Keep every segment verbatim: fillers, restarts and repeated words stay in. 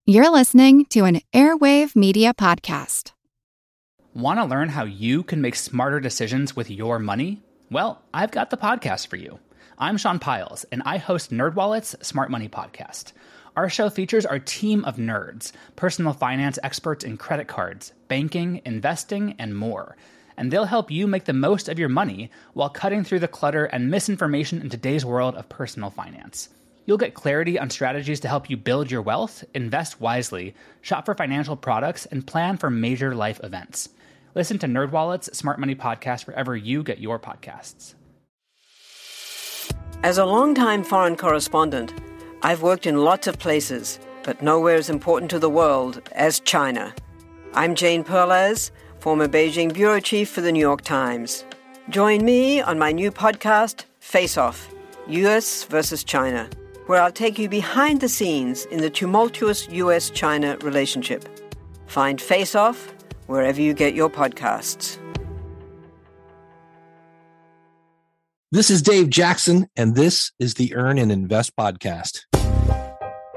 You're listening to an Airwave Media Podcast. Want to learn how you can make smarter decisions with your money? Well, I've got the podcast for you. I'm Sean Piles, and I host NerdWallet's Smart Money Podcast. Our show features our team of nerds, personal finance experts in credit cards, banking, investing, and more. And they'll help you make the most of your money while cutting through the clutter and misinformation in today's world of personal finance. You'll get clarity on strategies to help you build your wealth, invest wisely, shop for financial products, and plan for major life events. Listen to NerdWallet's Smart Money Podcast wherever you get your podcasts. As a longtime foreign correspondent, I've worked in lots of places, but nowhere as important to the world as China. I'm Jane Perlez, former Beijing bureau chief for the New York Times. Join me on my new podcast, Face Off, U S versus China, where I'll take you behind the scenes in the tumultuous U S China relationship. Find Face Off wherever you get your podcasts. This is Dave Jackson, and this is the Earn and Invest podcast. I'm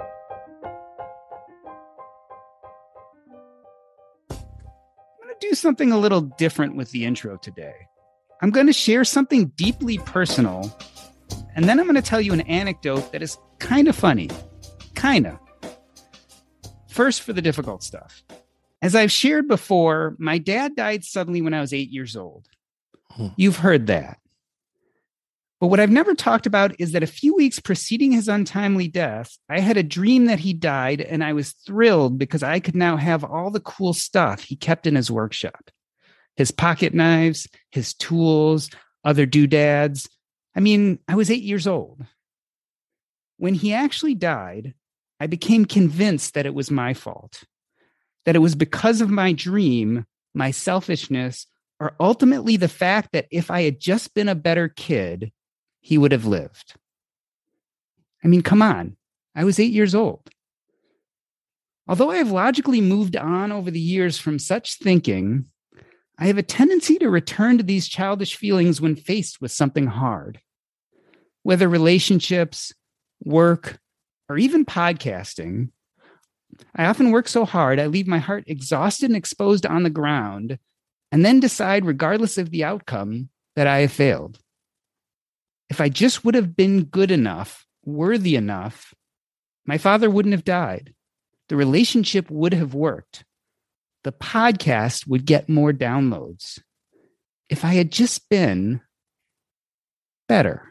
going to do something a little different with the intro today. I'm going to share something deeply personal, and then I'm going to tell you an anecdote that is kind of funny. Kind of. First, for the difficult stuff. As I've shared before, my dad died suddenly when I was eight years old. Hmm. You've heard that. But what I've never talked about is that a few weeks preceding his untimely death, I had a dream that he died, and I was thrilled because I could now have all the cool stuff he kept in his workshop. His pocket knives, his tools, other doodads. I mean, I was eight years old. When he actually died, I became convinced that it was my fault, that it was because of my dream, my selfishness, or ultimately the fact that if I had just been a better kid, he would have lived. I mean, come on, I was eight years old. Although I have logically moved on over the years from such thinking, I have a tendency to return to these childish feelings when faced with something hard. Whether relationships, work, or even podcasting, I often work so hard I leave my heart exhausted and exposed on the ground, and then decide, regardless of the outcome, that I have failed. If I just would have been good enough, worthy enough, my father wouldn't have died. The relationship would have worked. The podcast would get more downloads. If I had just been better.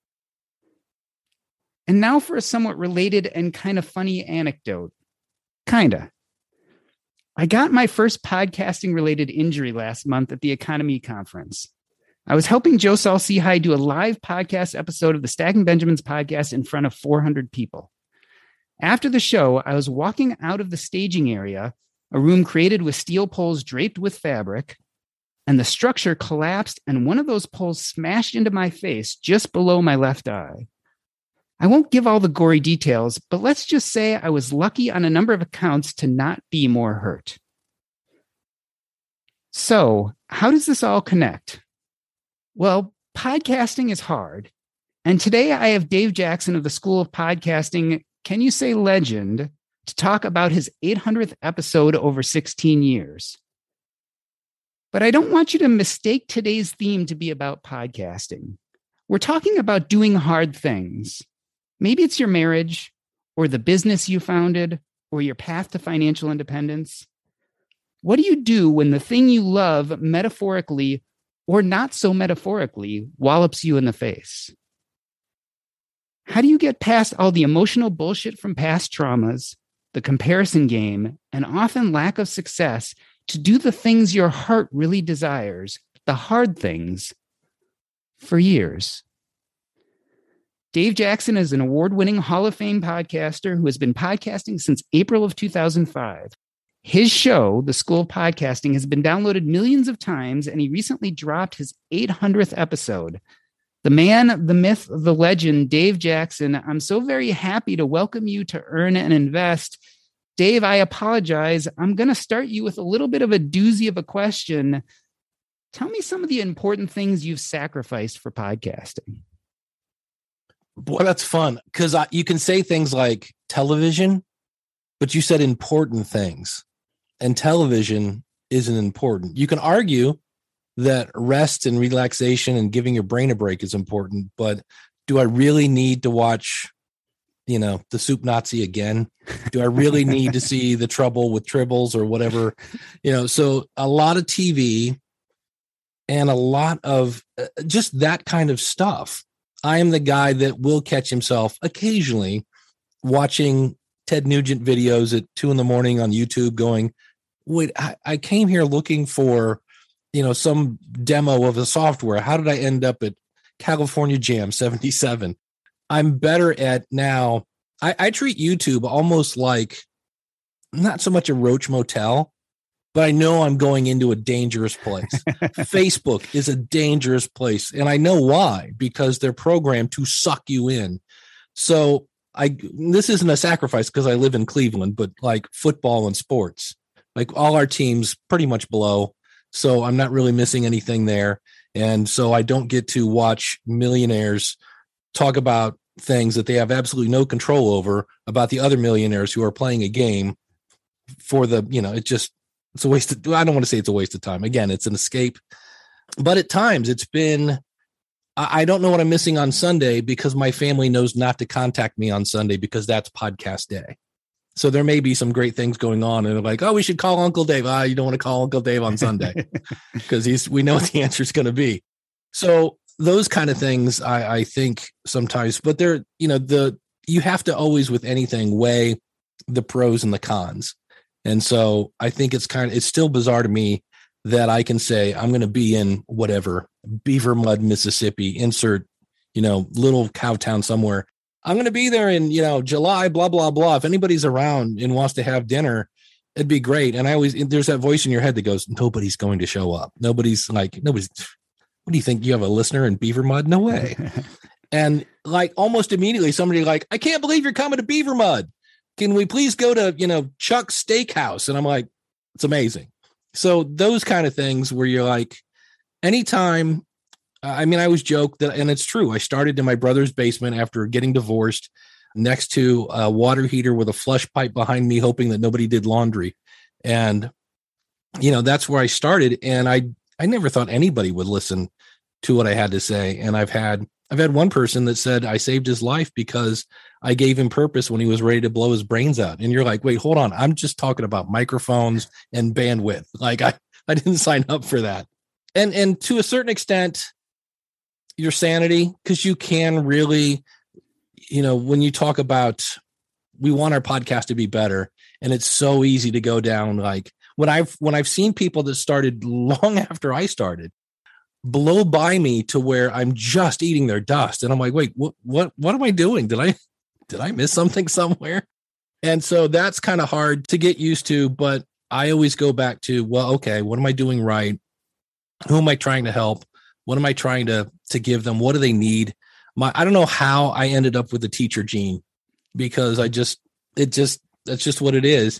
And now for a somewhat related and kind of funny anecdote. Kinda. I got my first podcasting-related injury last month at the Economy Conference. I was helping Joe Saul-Sehy do a live podcast episode of the Stacking Benjamins podcast in front of four hundred people. After the show, I was walking out of the staging area, a room created with steel poles draped with fabric, and the structure collapsed and one of those poles smashed into my face just below my left eye. I won't give all the gory details, but let's just say I was lucky on a number of accounts to not be more hurt. So, how does this all connect? Well, podcasting is hard. And today I have Dave Jackson of the School of Podcasting, can you say legend, to talk about his eight hundredth episode over sixteen years. But I don't want you to mistake today's theme to be about podcasting. We're talking about doing hard things. Maybe it's your marriage, or the business you founded, or your path to financial independence. What do you do when the thing you love metaphorically, or not so metaphorically, wallops you in the face? How do you get past all the emotional bullshit from past traumas, the comparison game, and often lack of success to do the things your heart really desires, the hard things, for years? Dave Jackson is an award-winning Hall of Fame podcaster who has been podcasting since April of two thousand five. His show, The School of Podcasting, has been downloaded millions of times, and he recently dropped his eight hundredth episode. The man, the myth, the legend, Dave Jackson, I'm so very happy to welcome you to Earn and Invest. Dave, I apologize. I'm going to start you with a little bit of a doozy of a question. Tell me some of the important things you've sacrificed for podcasting. Boy, that's fun, because you can say things like television, but you said important things, and television isn't important. You can argue that rest and relaxation and giving your brain a break is important, but do I really need to watch, you know, the Soup Nazi again? Do I really need to see The Trouble with Tribbles or whatever? You know, so a lot of T V and a lot of uh, just that kind of stuff. I am the guy that will catch himself occasionally watching Ted Nugent videos at two in the morning on YouTube going, wait, I, I came here looking for, you know, some demo of a software. How did I end up at California Jam seventy-seven? I'm better at now. I, I treat YouTube almost like not so much a roach motel, but I know I'm going into a dangerous place. Facebook is a dangerous place. And I know why, because they're programmed to suck you in. So I, this isn't a sacrifice because I live in Cleveland, but like football and sports, like all our teams pretty much blow. So I'm not really missing anything there. And so I don't get to watch millionaires talk about things that they have absolutely no control over about the other millionaires who are playing a game for the, you know, it just, it's a waste of, I don't want to say it's a waste of time. Again, it's an escape, but at times it's been, I don't know what I'm missing on Sunday because my family knows not to contact me on Sunday because that's podcast day. So there may be some great things going on and they're like, oh, we should call Uncle Dave. Ah, you don't want to call Uncle Dave on Sunday because he's, we know what the answer is going to be. So those kind of things I, I think sometimes, but they're, you know, the, you have to always with anything weigh the pros and the cons. And so I think it's kind of, it's still bizarre to me that I can say, I'm going to be in whatever Beaver Mud, Mississippi, insert, you know, little cow town somewhere. I'm going to be there in, you know, July, blah, blah, blah. If anybody's around and wants to have dinner, it'd be great. And I always, there's that voice in your head that goes, nobody's going to show up. Nobody's like, nobody's, what do you think? You have a listener in Beaver Mud? No way. And like almost immediately somebody like, I can't believe you're coming to Beaver Mud. Can we please go to, you know, Chuck's Steakhouse? And I'm like, it's amazing. So those kind of things where you're like, anytime, I mean, I always joke that, and it's true. I started in my brother's basement after getting divorced next to a water heater with a flush pipe behind me, hoping that nobody did laundry. And, you know, that's where I started. And I, I never thought anybody would listen to what I had to say. And I've had, I've had one person that said I saved his life because I gave him purpose when he was ready to blow his brains out. And you're like, wait, hold on. I'm just talking about microphones and bandwidth. Like I, I didn't sign up for that. And, and to a certain extent, your sanity, because you can really, you know, when you talk about, we want our podcast to be better. And it's so easy to go down. Like when I've, when I've seen people that started long after I started blow by me to where I'm just eating their dust. And I'm like, wait, what, what, what am I doing? Did I, did I miss something somewhere? And so that's kind of hard to get used to, but I always go back to, well, okay, what am I doing right? Who am I trying to help? What am I trying to, to give them? What do they need? My, I don't know how I ended up with the teacher gene, because I just, it just, that's just what it is.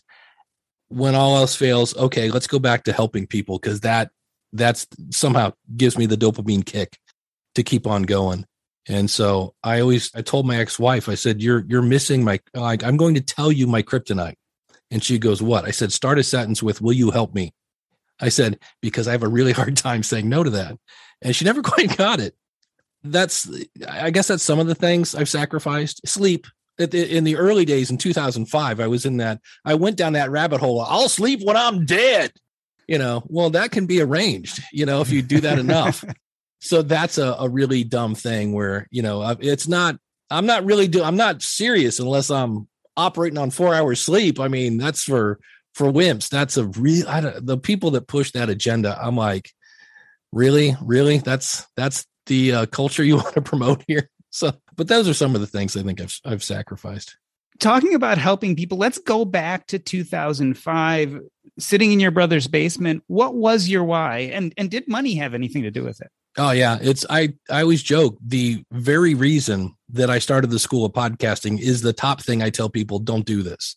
When all else fails, okay, let's go back to helping people. Cause that, that's somehow gives me the dopamine kick to keep on going. And so I always, I told my ex-wife, I said, you're, you're missing my, like, I'm going to tell you my kryptonite. And she goes, what? I said, start a sentence with, will you help me? I said, because I have a really hard time saying no to that. And she never quite got it. That's, I guess that's some of the things I've sacrificed. Sleep. In the early days in two thousand five, I was in that, I went down that rabbit hole. I'll sleep when I'm dead. You know, well, that can be arranged, you know, if you do that enough. So that's a, a really dumb thing where, you know, it's not, I'm not really doing, I'm not serious unless I'm operating on four hours sleep. I mean, that's for, for wimps. That's a real, I don't, the people that push that agenda. I'm like, really, really, that's, that's the uh, culture you want to promote here. So, but those are some of the things I think I've, I've sacrificed. Talking about helping people, let's go back to two thousand five, sitting in your brother's basement. What was your why? And, and did money have anything to do with it? Oh yeah. It's, I, I always joke the very reason that I started the School of Podcasting is the top thing I tell people, don't do this.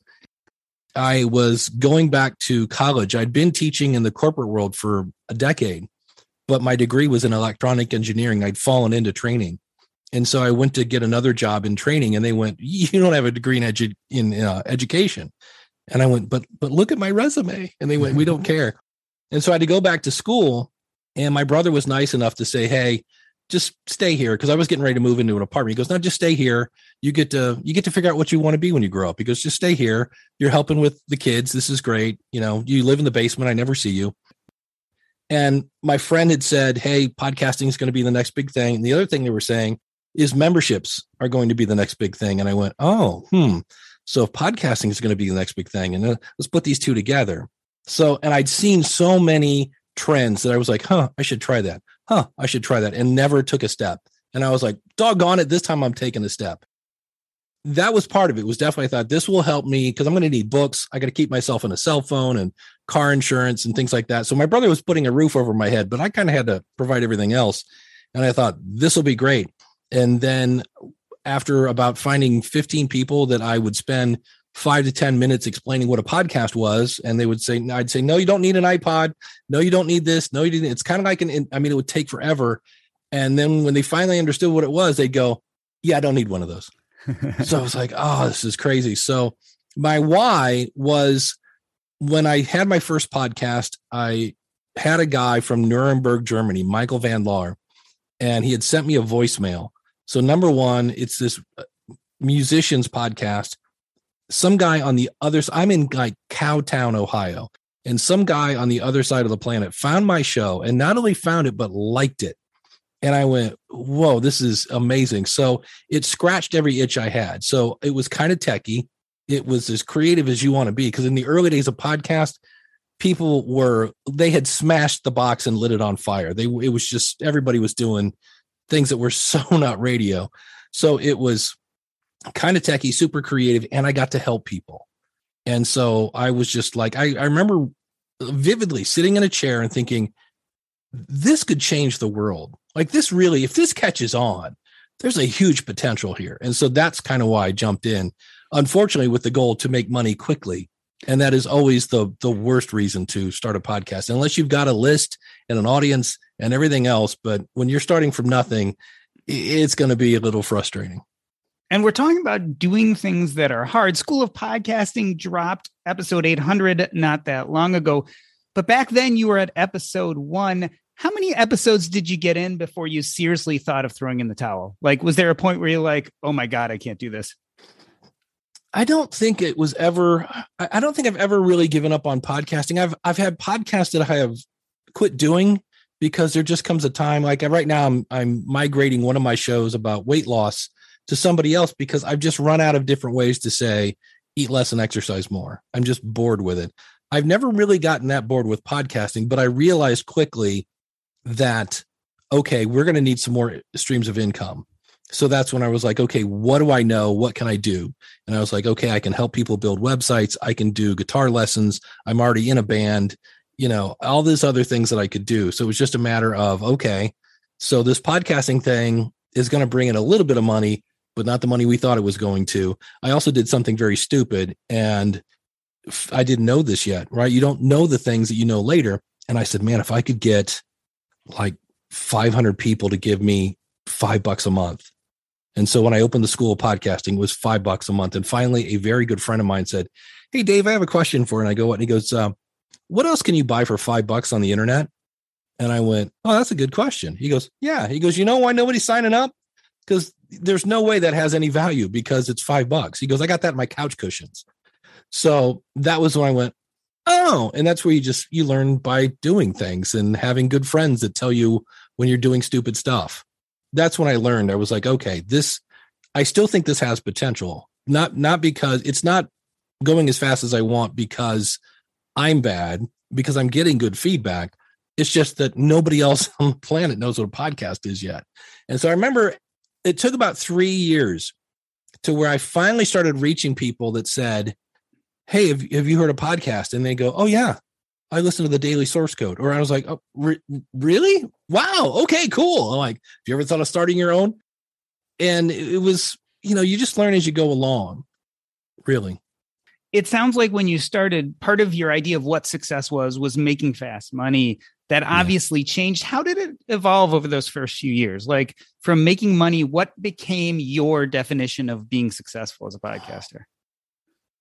I was going back to college. I'd been teaching in the corporate world for a decade, but my degree was in electronic engineering. I'd fallen into training. And so I went to get another job in training and they went, you don't have a degree in, edu- in uh, education. And I went, but, but look at my resume. And they went, we don't care. And so I had to go back to school. And my brother was nice enough to say, hey, just stay here. Cause I was getting ready to move into an apartment. He goes, no, just stay here. You get to, you get to figure out what you want to be when you grow up. He goes, just stay here. You're helping with the kids. This is great. You know, you live in the basement. I never see you. And my friend had said, hey, podcasting is going to be the next big thing. And the other thing they were saying is memberships are going to be the next big thing. And I went, oh, hmm. So if podcasting is going to be the next big thing, and uh, let's put these two together. So, and I'd seen so many trends that I was like, huh, I should try that. Huh, I should try that, and never took a step. And I was like, doggone it, this time I'm taking a step. That was part of it. Was definitely, I thought this will help me because I'm going to need books. I got to keep myself in a cell phone and car insurance and things like that. So my brother was putting a roof over my head, but I kind of had to provide everything else. And I thought this will be great. And then after about finding fifteen people that I would spend five to ten minutes explaining what a podcast was, and they would say, I'd say, no, you don't need an iPod. No, you don't need this. No, you didn't. It's kind of like an, I mean, it would take forever. And then when they finally understood what it was, they'd go, yeah, I don't need one of those. So I was like, oh, this is crazy. So my why was when I had my first podcast, I had a guy from Nuremberg, Germany, Michael Van Laar, and he had sent me a voicemail. So number one, it's this musicians podcast. Some guy on the other side, I'm in like Cowtown, Ohio, and some guy on the other side of the planet found my show and not only found it, but liked it. And I went, whoa, this is amazing. So it scratched every itch I had. So it was kind of techie. It was as creative as you want to be. Because in the early days of podcast, people were, they had smashed the box and lit it on fire. They, it was just, everybody was doing things that were so not radio. So it was kind of techie, super creative, and I got to help people. And so I was just like, I, I remember vividly sitting in a chair and thinking, this could change the world. Like this really, if this catches on, there's a huge potential here. And so that's kind of why I jumped in, unfortunately, with the goal to make money quickly. And that is always the, the worst reason to start a podcast, unless you've got a list and an audience and everything else. But when you're starting from nothing, it's going to be a little frustrating. And we're talking about doing things that are hard. School of Podcasting dropped episode eight hundred not that long ago. But back then you were at episode one. How many episodes did you get in before you seriously thought of throwing in the towel? Like, was there a point where you're like, oh my God, I can't do this? I don't think it was ever, I don't think I've ever really given up on podcasting. I've, I've had podcasts that I have quit doing because there just comes a time, like right now I'm, I'm migrating one of my shows about weight loss to somebody else because I've just run out of different ways to say, eat less and exercise more. I'm just bored with it. I've never really gotten that bored with podcasting, but I realized quickly that, okay, we're going to need some more streams of income. So that's when I was like, okay, what do I know? What can I do? And I was like, okay, I can help people build websites. I can do guitar lessons. I'm already in a band, you know, all these other things that I could do. So it was just a matter of, okay, so this podcasting thing is going to bring in a little bit of money, but not the money we thought it was going to. I also did something very stupid, and I didn't know this yet, right? You don't know the things that you know later. And I said, man, if I could get like five hundred people to give me five bucks a month. And so when I opened the School of Podcasting, it was five bucks a month. And finally, a very good friend of mine said, hey, Dave, I have a question for you. And I go, what? And he goes, uh, what else can you buy for five bucks on the internet? And I went, oh, that's a good question. He goes, yeah. He goes, you know why nobody's signing up? Because there's no way that has any value because it's five bucks. He goes, I got that in my couch cushions. So that was when I went, oh, and that's where you just, you learn by doing things and having good friends that tell you when you're doing stupid stuff. That's when I learned. I was like, okay, this, I still think this has potential. Not, not because it's not going as fast as I want because I'm bad, because I'm getting good feedback. It's just that nobody else on the planet knows what a podcast is yet. And so I remember it took about three years to where I finally started reaching people that said, hey, have, have you heard a podcast? And they go, oh yeah, I listen to the Daily Source Code. Or I was like, oh, re- really? Wow. Okay, cool. I'm like, have you ever thought of starting your own? And it was, you know, you just learn as you go along, really. It sounds like when you started, part of your idea of what success was, was making fast money. That obviously yeah. changed. How did it evolve over those first few years? Like from making money, what became your definition of being successful as a podcaster?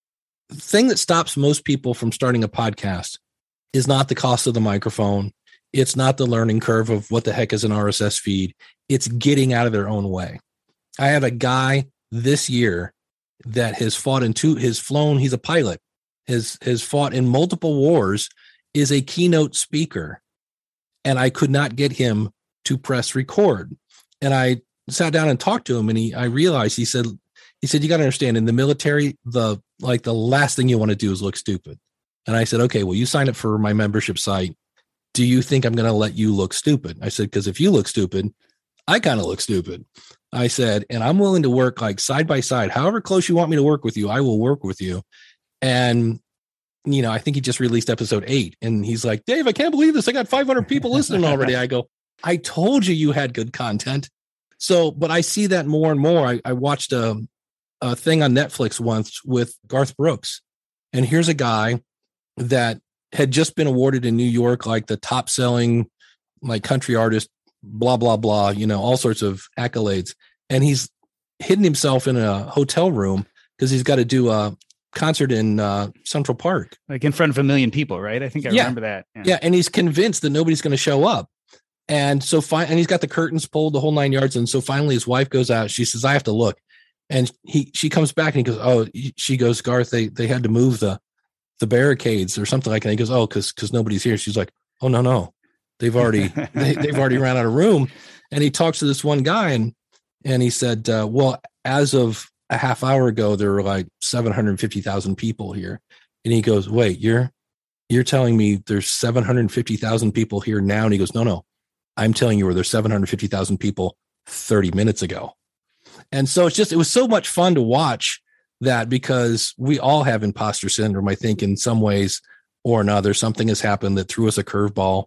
the thing that stops most people from starting a podcast is not the cost of the microphone. It's not the learning curve of what the heck is an R S S feed. It's getting out of their own way. I had a guy this year that has fought in two, has flown, he's a pilot, has, has fought in multiple wars, is a keynote speaker. And I could not get him to press record. And I sat down and talked to him, and he, I realized, he said, he said, you got to understand, in the military, the, like the last thing you want to do is look stupid. And I said, okay, well, you signed up for my membership site. Do you think I'm going to let you look stupid? I said, because if you look stupid, I kind of look stupid. I said, and I'm willing to work like side by side, however close you want me to work with you, I will work with you. And, you know, I think he just released episode eight, and he's like, Dave, I can't believe this. I got five hundred people listening already. I go, I told you you had good content. So, but I see that more and more. I, I watched a, a thing on Netflix once with Garth Brooks, and here's a guy that had just been awarded in New York, like the top selling, like country artist, blah, blah, blah, you know, all sorts of accolades. And he's hidden himself in a hotel room because he's got to do a concert in uh, Central Park. Like in front of a million people, right? I think I yeah. remember that. Yeah. yeah. And he's convinced that nobody's going to show up. And so fine. And he's got the curtains pulled, the whole nine yards. And so finally his wife goes out. She says, I have to look. And he, she comes back and he goes, oh, she goes, Garth, they, they had to move the, the barricades or something like that. And he goes, oh, cause, cause nobody's here. She's like, oh, no, no. They've already, they, they've already ran out of room. And he talks to this one guy, and, and he said, uh, well, as of a half hour ago, there were like seven hundred fifty thousand people here. And he goes, wait, you're, you're telling me there's seven hundred fifty thousand people here now? And he goes, no, no, I'm telling you where there's seven hundred fifty thousand people thirty minutes ago. And so it's just, it was so much fun to watch that, because we all have imposter syndrome. I think in some ways or another, something has happened that threw us a curveball.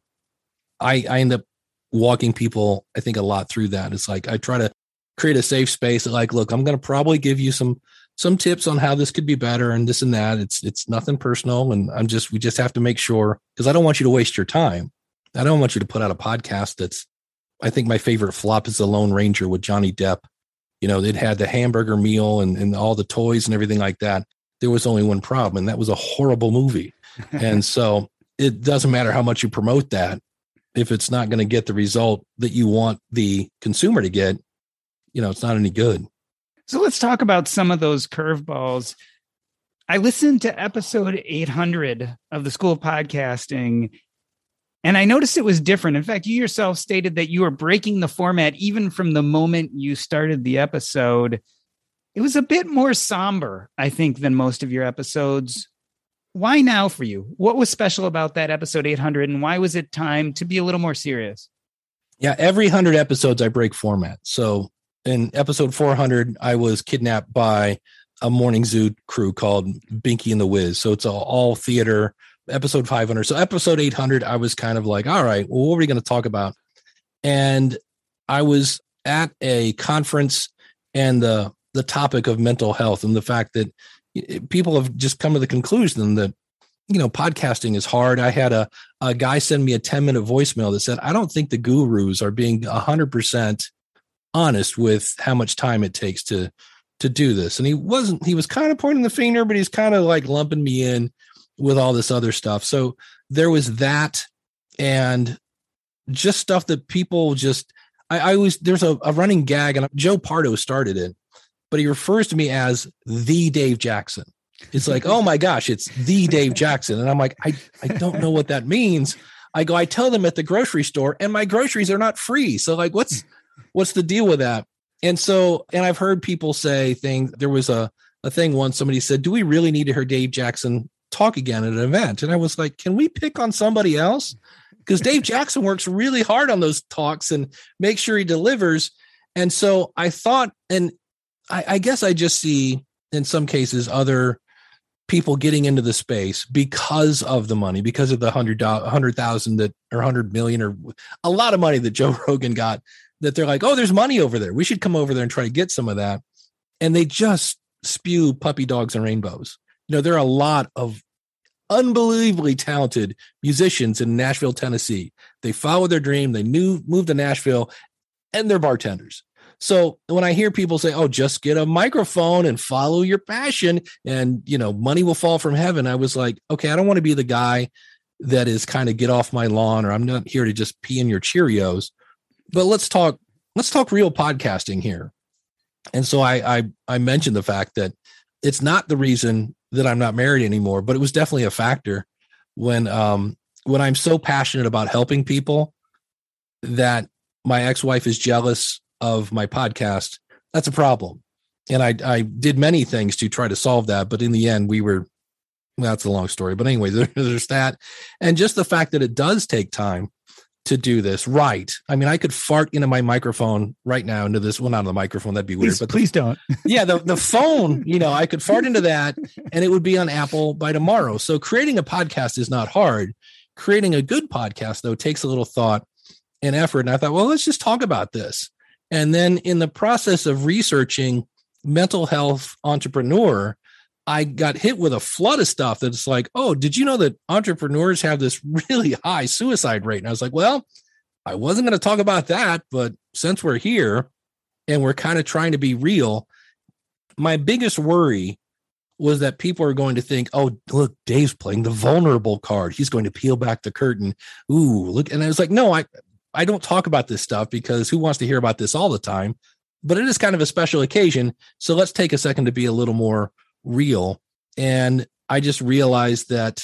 I, I end up walking people, I think, a lot through that. It's like, I try to create a safe space. Like, look, I'm going to probably give you some, some tips on how this could be better and this and that. It's, it's nothing personal. And I'm just, we just have to make sure, because I don't want you to waste your time. I don't want you to put out a podcast that's, I think my favorite flop is The Lone Ranger with Johnny Depp. You know, they'd had the hamburger meal and, and all the toys and everything like that. There was only one problem, and that was a horrible movie. And so it doesn't matter how much you promote that. If it's not going to get the result that you want the consumer to get, you know, it's not any good. So let's talk about some of those curveballs. I listened to episode eight hundred of the School of Podcasting, and I noticed it was different. In fact, you yourself stated that you were breaking the format even from the moment you started the episode. It was a bit more somber, I think, than most of your episodes. Why now for you? What was special about that episode eight hundred, and why was it time to be a little more serious? Yeah, every one hundred episodes, I break format. So in episode four hundred, I was kidnapped by a morning zoo crew called Binky and the Wiz. So it's all, all theater. Episode five hundred. So episode eight hundred, I was kind of like, all right, well, what are we going to talk about? And I was at a conference, and the the topic of mental health, and the fact that people have just come to the conclusion that, you know, podcasting is hard. I had a, a guy send me a ten minute voicemail that said, I don't think the gurus are being one hundred percent honest with how much time it takes to, to do this. And he wasn't, he was kind of pointing the finger, but he's kind of like lumping me in with all this other stuff. So there was that, and just stuff that people just, I, I always, there's a, a running gag, and Joe Pardo started it, but he refers to me as the Dave Jackson. It's like, oh my gosh, it's the Dave Jackson. And I'm like, I, I don't know what that means. I go, I tell them at the grocery store, and my groceries are not free. So like, what's, what's the deal with that? And so, and I've heard people say things. There was a, a thing once, somebody said, do we really need to hear Dave Jackson talk again at an event? And I was like, can we pick on somebody else? Because Dave Jackson works really hard on those talks and make sure he delivers. And so I thought, and I, I guess I just see in some cases other people getting into the space because of the money, because of the hundred hundred thousand that or hundred million or a lot of money that Joe Rogan got, that they're like, oh, there's money over there. We should come over there and try to get some of that. And they just spew puppy dogs and rainbows. You know, there are a lot of unbelievably talented musicians in Nashville, Tennessee. They followed their dream. They knew moved to Nashville, and they're bartenders. So when I hear people say, oh, just get a microphone and follow your passion and, you know, money will fall from heaven, I was like, okay, I don't want to be the guy that is kind of get off my lawn, or I'm not here to just pee in your Cheerios, but let's talk, let's talk real podcasting here. And so I, I, I mentioned the fact that it's not the reason that I'm not married anymore, but it was definitely a factor when, um, when I'm so passionate about helping people that my ex-wife is jealous of my podcast. That's a problem. And I, I did many things to try to solve that. But in the end, we were, well, that's a long story. But anyway, there, there's that. And just the fact that it does take time to do this right. I mean, I could fart into my microphone right now into this. Well, not on the microphone. That'd be weird. Please, but please the, don't. Yeah, the, the phone, you know, I could fart into that and it would be on Apple by tomorrow. So creating a podcast is not hard. Creating a good podcast, though, takes a little thought and effort. And I thought, well, let's just talk about this. And then in the process of researching mental health entrepreneur, I got hit with a flood of stuff that's like, oh, did you know that entrepreneurs have this really high suicide rate? And I was like, well, I wasn't going to talk about that, but since we're here and we're kind of trying to be real, my biggest worry was that people are going to think, oh, look, Dave's playing the vulnerable card. He's going to peel back the curtain. Ooh, look. And I was like, no, I, I don't talk about this stuff because who wants to hear about this all the time? But it is kind of a special occasion. So let's take a second to be a little more real. And I just realized that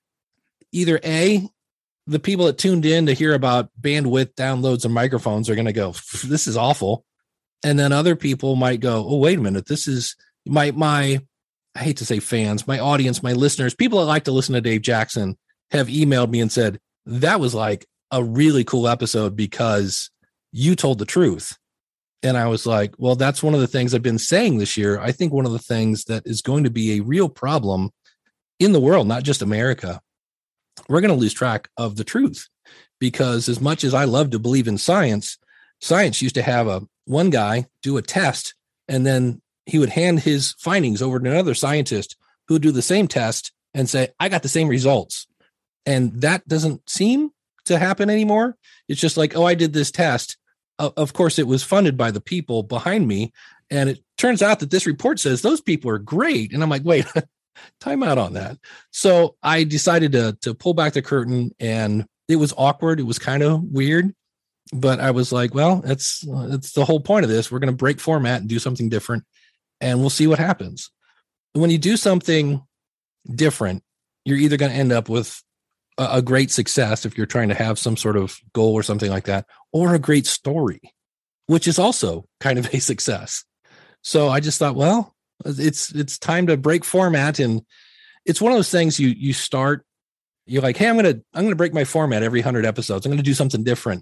either A, the people that tuned in to hear about bandwidth, downloads, and microphones are going to go, this is awful. And then other people might go, oh, wait a minute. This is my, my, I hate to say fans, my audience, my listeners, people that like to listen to Dave Jackson have emailed me and said, that was like a really cool episode because you told the truth. And I was like, well, that's one of the things I've been saying this year. I think one of the things that is going to be a real problem in the world, not just America, we're going to lose track of the truth, because as much as I love to believe in science, science used to have a one guy do a test, and then he would hand his findings over to another scientist who would do the same test and say, I got the same results. And that doesn't seem to happen anymore. It's just like, oh, I did this test. Of course, it was funded by the people behind me. And it turns out that this report says those people are great. And I'm like, wait, time out on that. So I decided to, to pull back the curtain, and it was awkward. It was kind of weird, but I was like, well, that's, that's the whole point of this. We're going to break format and do something different, and we'll see what happens. When you do something different, you're either going to end up with a great success if you're trying to have some sort of goal or something like that, or a great story, which is also kind of a success. So I just thought, well, it's, it's time to break format. And it's one of those things you, you start, you're like, hey, I'm going to, I'm going to break my format every hundred episodes. I'm going to do something different,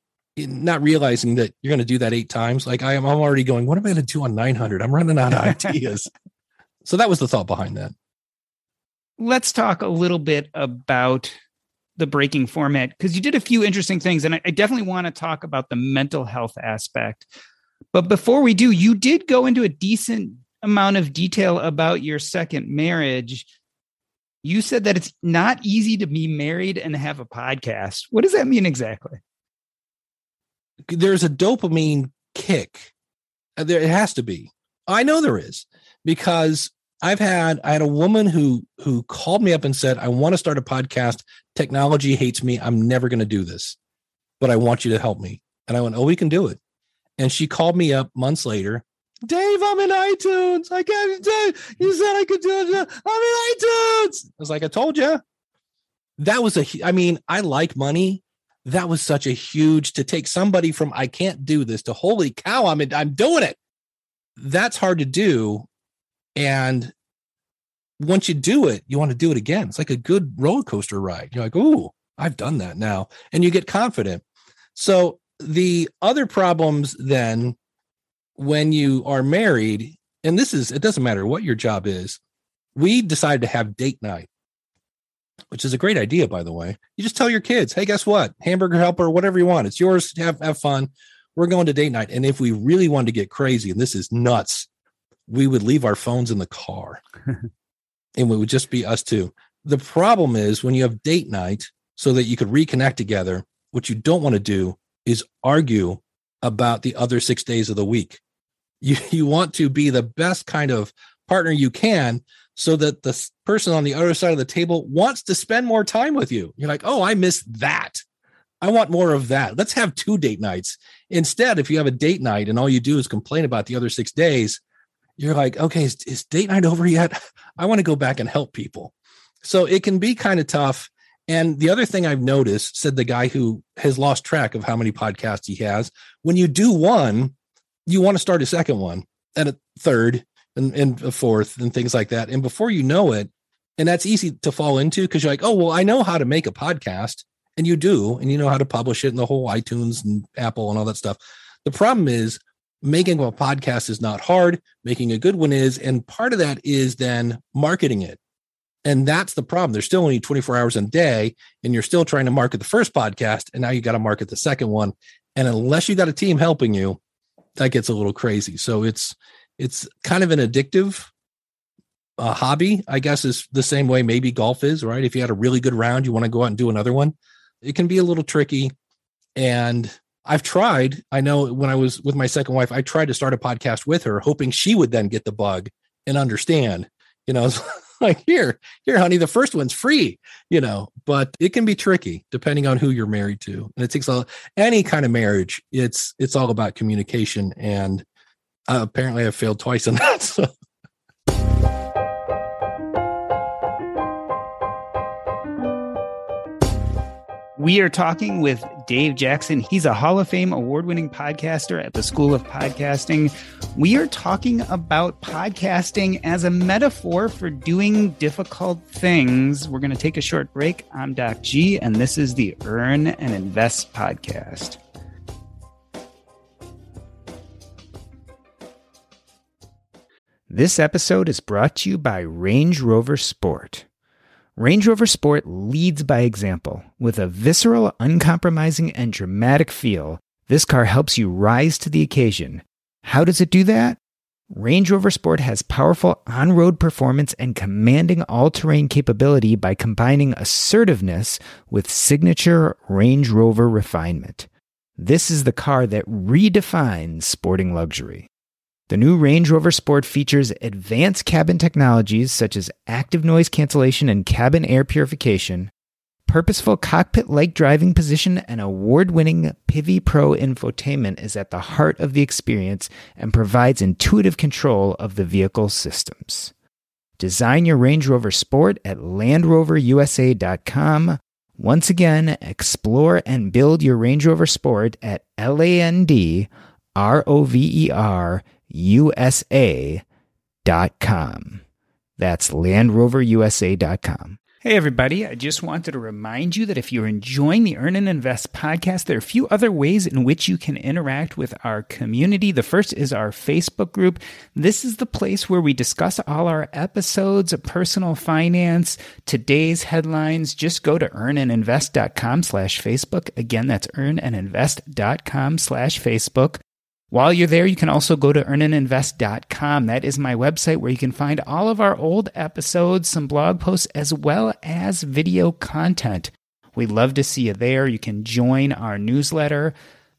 not realizing that you're going to do that eight times. Like I am, I'm already going, what am I going to do on nine hundred? I'm running out of ideas. So that was the thought behind that. Let's talk a little bit about the breaking format, because you did a few interesting things, and I, I definitely want to talk about the mental health aspect. But before we do, you did go into a decent amount of detail about your second marriage. You said that it's not easy to be married and have a podcast. What does that mean exactly? There's a dopamine kick. There, it has to be. I know there is, because I've had, I had a woman who, who called me up and said, I want to start a podcast. Technology hates me. I'm never going to do this, but I want you to help me. And I went, oh, we can do it. And she called me up months later. Dave, I'm in iTunes. I can't do it. You said I could do it. I'm in iTunes. I was like, I told you. That was a, I mean, I like money. That was such a huge, to take somebody from, I can't do this, to holy cow, I'm in, I'm doing it. That's hard to do. And once you do it, you want to do it again. It's like a good roller coaster ride. You're like, oh, I've done that now. And you get confident. So the other problems then when you are married, and this is, it doesn't matter what your job is. We decided to have date night, which is a great idea, by the way. You just tell your kids, hey, guess what? Hamburger helper, whatever you want. It's yours. Have, have fun. We're going to date night. And if we really wanted to get crazy, and this is nuts, we would leave our phones in the car and it would just be us two. The problem is when you have date night so that you could reconnect together, what you don't want to do is argue about the other six days of the week. You, you want to be the best kind of partner you can so that the person on the other side of the table wants to spend more time with you. You're like, oh, I missed that. I want more of that. Let's have two date nights. Instead, if you have a date night and all you do is complain about the other six days, you're like, okay, is, is date night over yet? I want to go back and help people. So it can be kind of tough. And the other thing I've noticed, said the guy who has lost track of how many podcasts he has, when you do one, you want to start a second one and a third and, and a fourth and things like that. And before you know it, and that's easy to fall into because you're like, oh, well, I know how to make a podcast. And you do, and you know how to publish it in the whole iTunes and Apple and all that stuff. The problem is making a podcast is not hard. Making a good one is. And part of that is then marketing it. And that's the problem. There's still only twenty-four hours a day, and you're still trying to market the first podcast. And now you got to market the second one. And unless you got a team helping you, that gets a little crazy. So it's, it's kind of an addictive uh, hobby, I guess, is the same way maybe golf is, right? If you had a really good round, you want to go out and do another one. It can be a little tricky. And I've tried, I know when I was with my second wife, I tried to start a podcast with her, hoping she would then get the bug and understand, you know, it's like, here, here, honey, the first one's free, you know, but it can be tricky depending on who you're married to. And it takes a, any kind of marriage. It's, it's all about communication. And uh, apparently I've failed twice on that. So. We are talking with Dave Jackson. He's a Hall of Fame award-winning podcaster at the School of Podcasting. We are talking about podcasting as a metaphor for doing difficult things. We're going to take a short break. I'm Doc G, and this is the Earn and Invest podcast. This episode is brought to you by Range Rover Sport. Range Rover Sport leads by example. With a visceral, uncompromising, and dramatic feel, this car helps you rise to the occasion. How does it do that? Range Rover Sport has powerful on-road performance and commanding all-terrain capability by combining assertiveness with signature Range Rover refinement. This is the car that redefines sporting luxury. The new Range Rover Sport features advanced cabin technologies such as active noise cancellation and cabin air purification, purposeful cockpit-like driving position, and award-winning Pivi Pro infotainment is at the heart of the experience and provides intuitive control of the vehicle systems. Design your Range Rover Sport at land rover u s a dot com. Once again, explore and build your Range Rover Sport at L A N D R O V E R U S A dot com. That's land rover u s a dot com. Hey, everybody. I just wanted to remind you that if you're enjoying the Earn and Invest podcast, there are a few other ways in which you can interact with our community. The first is our Facebook group. This is the place where we discuss all our episodes, personal finance, today's headlines. Just go to earn and invest dot com slash Facebook. Again, that's earn and invest dot com slash Facebook. While you're there, you can also go to earn and invest dot com. That is my website where you can find all of our old episodes, some blog posts, as well as video content. We'd love to see you there. You can join our newsletter.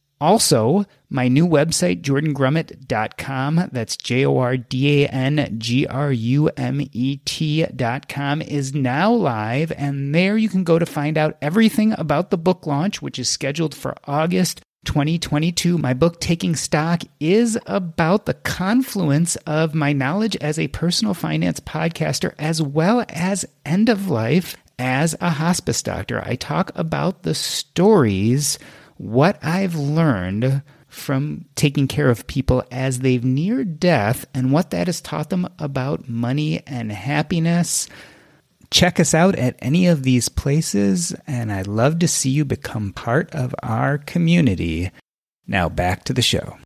Also, my new website, jordan grumet dot com, that's J O R D A N G R U M E T dot com, is now live, and there you can go to find out everything about the book launch, which is scheduled for August twenty twenty-two. My book, Taking Stock, is about the confluence of my knowledge as a personal finance podcaster as well as end of life as a hospice doctor. I talk about the stories, what I've learned from taking care of people as they've neared death, and what that has taught them about money and happiness. Check us out at any of these places, and I'd love to see you become part of our community. Now back to the show.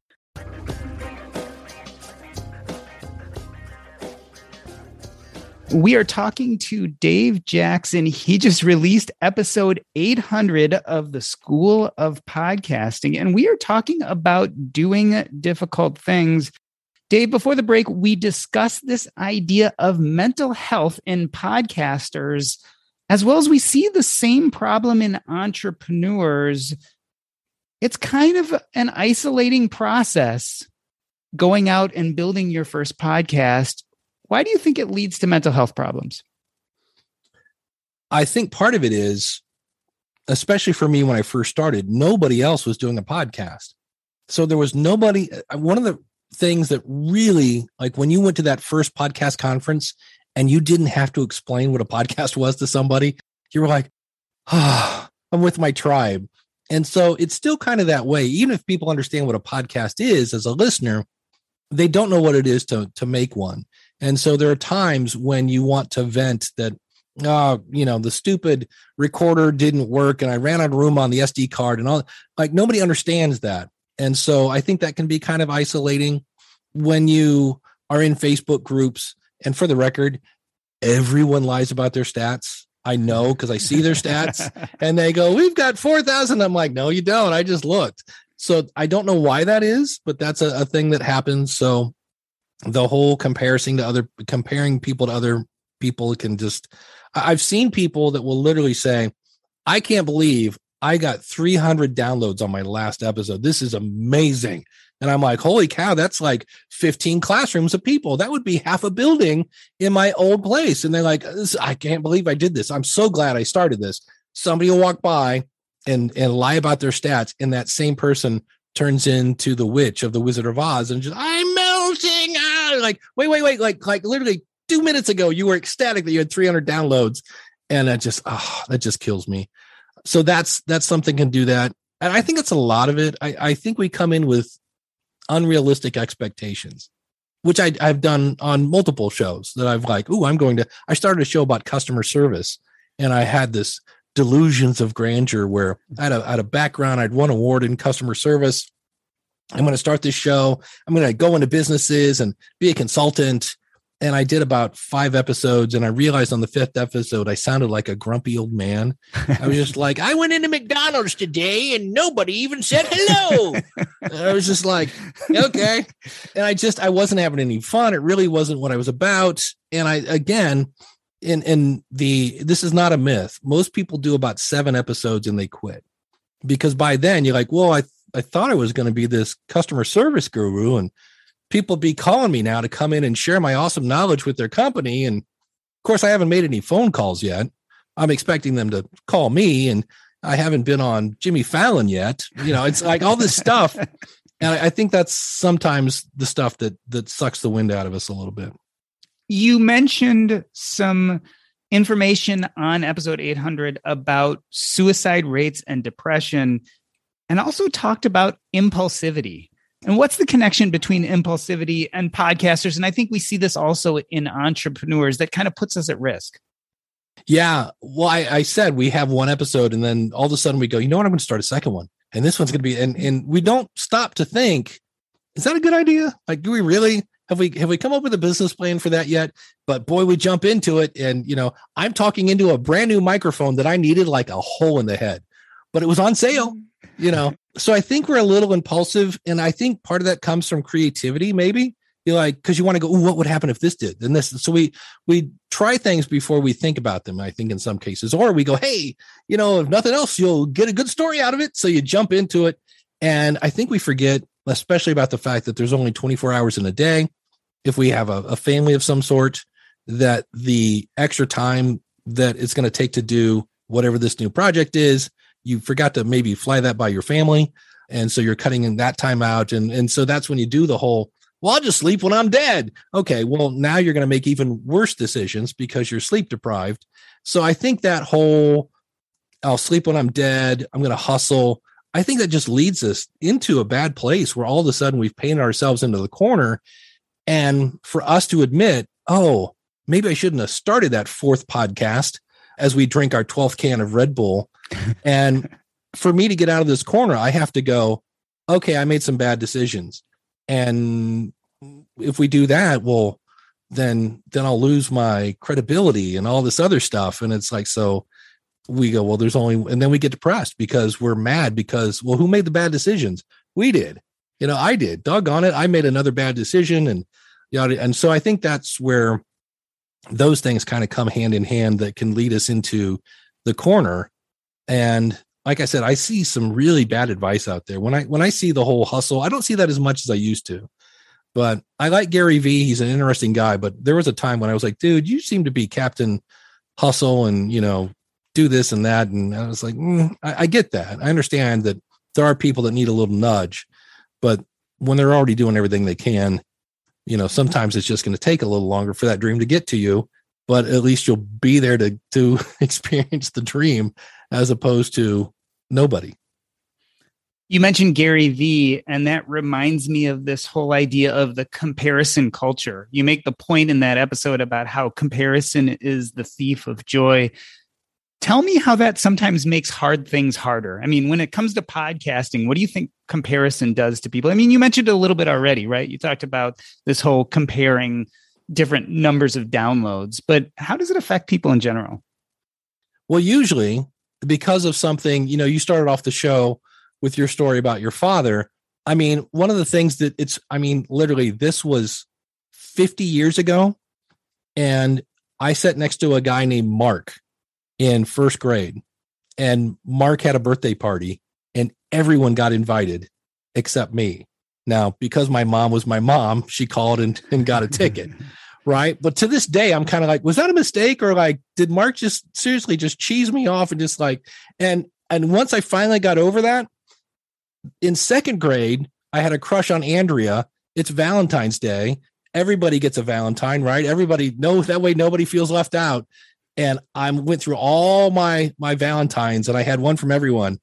We are talking to Dave Jackson. He just released episode eight hundred of the School of Podcasting, and we are talking about doing difficult things. Dave, before the break, we discussed this idea of mental health in podcasters, as well as we see the same problem in entrepreneurs. it's kind of an isolating process going out and building your first podcast. Why do you think it leads to mental health problems? I think part of it is, especially for me when I first started, nobody else was doing a podcast. So there was nobody. One of the things that really, like when you went to that first podcast conference and you didn't have to explain what a podcast was to somebody, you were like, ah, oh, I'm with my tribe. And so it's still kind of that way. Even if people understand what a podcast is as a listener, they don't know what it is to, to make one. And so there are times when you want to vent that, oh, you know, the stupid recorder didn't work and I ran out of room on the S D card and all. Like nobody understands that. And so I think that can be kind of isolating when you are in Facebook groups. And for the record, everyone lies about their stats. I know because I see their stats and they go, we've got four thousand. I'm like, no, you don't. I just looked. So I don't know why that is, but that's a, a thing that happens. So the whole comparison to other, comparing people to other people can just, I've seen people that will literally say, I can't believe I got three hundred downloads on my last episode. This is amazing. And I'm like, holy cow, that's like fifteen classrooms of people. That would be half a building in my old place. And they're like, I can't believe I did this. I'm so glad I started this. Somebody will walk by and, and lie about their stats. And that same person turns into the witch of the Wizard of Oz and just, I'm melting. Ah! Like, wait, wait, wait. Like, like literally two minutes ago, you were ecstatic that you had three hundred downloads. And that just, oh, that just kills me. So that's, that's something can do that. And I think it's a lot of it. I, I think we come in with unrealistic expectations, which I, I've done on multiple shows that I've like, oh, I'm going to, I started a show about customer service and I had this delusions of grandeur where I had a, I had a background. I'd won an award in customer service. I'm going to start this show. I'm going to go into businesses and be a consultant. And I did about five episodes and I realized on the fifth episode, I sounded like a grumpy old man. I was just like, I went into McDonald's today and nobody even said hello. I was just like, okay. And I just, I wasn't having any fun. It really wasn't what I was about. And I, again, in, in the, this is not a myth. Most people do about seven episodes and they quit because by then you're like, well, I, I thought I was going to be this customer service guru and people be calling me now to come in and share my awesome knowledge with their company. And of course, I haven't made any phone calls yet. I'm expecting them to call me and I haven't been on Jimmy Fallon yet. You know, it's like all this stuff. And I, I think that's sometimes the stuff that, that sucks the wind out of us a little bit. You mentioned some information on episode eight hundred about suicide rates and depression, and also talked about impulsivity. And what's the connection between impulsivity and podcasters? And I think we see this also in entrepreneurs that kind of puts us at risk. Yeah. Well, I, I said we have one episode and then all of a sudden we go, you know what? I'm going to start a second one. And this one's going to be, and, and we don't stop to think, is that a good idea? Like, do we really, have we, have we come up with a business plan for that yet? But boy, we jump into it. And, you know, I'm talking into a brand new microphone that I needed like a hole in the head, but it was on sale, you know? So I think we're a little impulsive. And I think part of that comes from creativity, maybe. You're like, because you want to go, ooh, what would happen if this did? Then this. So we we try things before we think about them, I think, in some cases. Or we go, hey, you know, if nothing else, you'll get a good story out of it. So you jump into it. And I think we forget, especially about the fact that there's only twenty-four hours in a day. If we have a, a family of some sort, that the extra time that it's going to take to do whatever this new project is, you forgot to maybe fly that by your family. And so you're cutting in that time out. And, and so that's when you do the whole, well, I'll just sleep when I'm dead. Okay, well, now you're going to make even worse decisions because you're sleep deprived. So I think that whole, I'll sleep when I'm dead, I'm going to hustle, I think that just leads us into a bad place where all of a sudden we've painted ourselves into the corner. And for us to admit, oh, maybe I shouldn't have started that fourth podcast as we drink our twelfth can of Red Bull. And for me to get out of this corner, I have to go, okay, I made some bad decisions. And if we do that, well, then, then I'll lose my credibility and all this other stuff. And it's like, so we go, well, there's only, and then we get depressed because we're mad because, well, who made the bad decisions? We did, you know, I did. Doggone it. I made another bad decision. And, you know, and so I think that's where those things kind of come hand in hand that can lead us into the corner. And like I said, I see some really bad advice out there. When I when I see the whole hustle, I don't see that as much as I used to. But I like Gary Vee. He's an interesting guy. But there was a time when I was like, dude, you seem to be Captain Hustle and, you know, do this and that. And I was like, mm, I, I get that. I understand that there are people that need a little nudge. But when they're already doing everything they can, you know, sometimes it's just going to take a little longer for that dream to get to you. But at least you'll be there to to experience the dream as opposed to nobody. You mentioned Gary Vee, and that reminds me of this whole idea of the comparison culture. You make the point in that episode about how comparison is the thief of joy. Tell me how that sometimes makes hard things harder. I mean, when it comes to podcasting, what do you think comparison does to people? I mean, you mentioned it a little bit already, right? You talked about this whole comparing different numbers of downloads, but how does it affect people in general? Well, usually because of something, you know, you started off the show with your story about your father. I mean, one of the things that it's, I mean, literally this was fifty years ago. And I sat next to a guy named Mark in first grade, and Mark had a birthday party and everyone got invited except me. Now, because my mom was my mom, she called and, and got a ticket. Right. But to this day, I'm kind of like, was that a mistake? Or like, did Mark just seriously just cheese me off and just like, and, and once I finally got over that, in second grade, I had a crush on Andrea. It's Valentine's Day. Everybody gets a Valentine, right? Everybody knows that way. Nobody feels left out. And I went through all my, my Valentines and I had one from everyone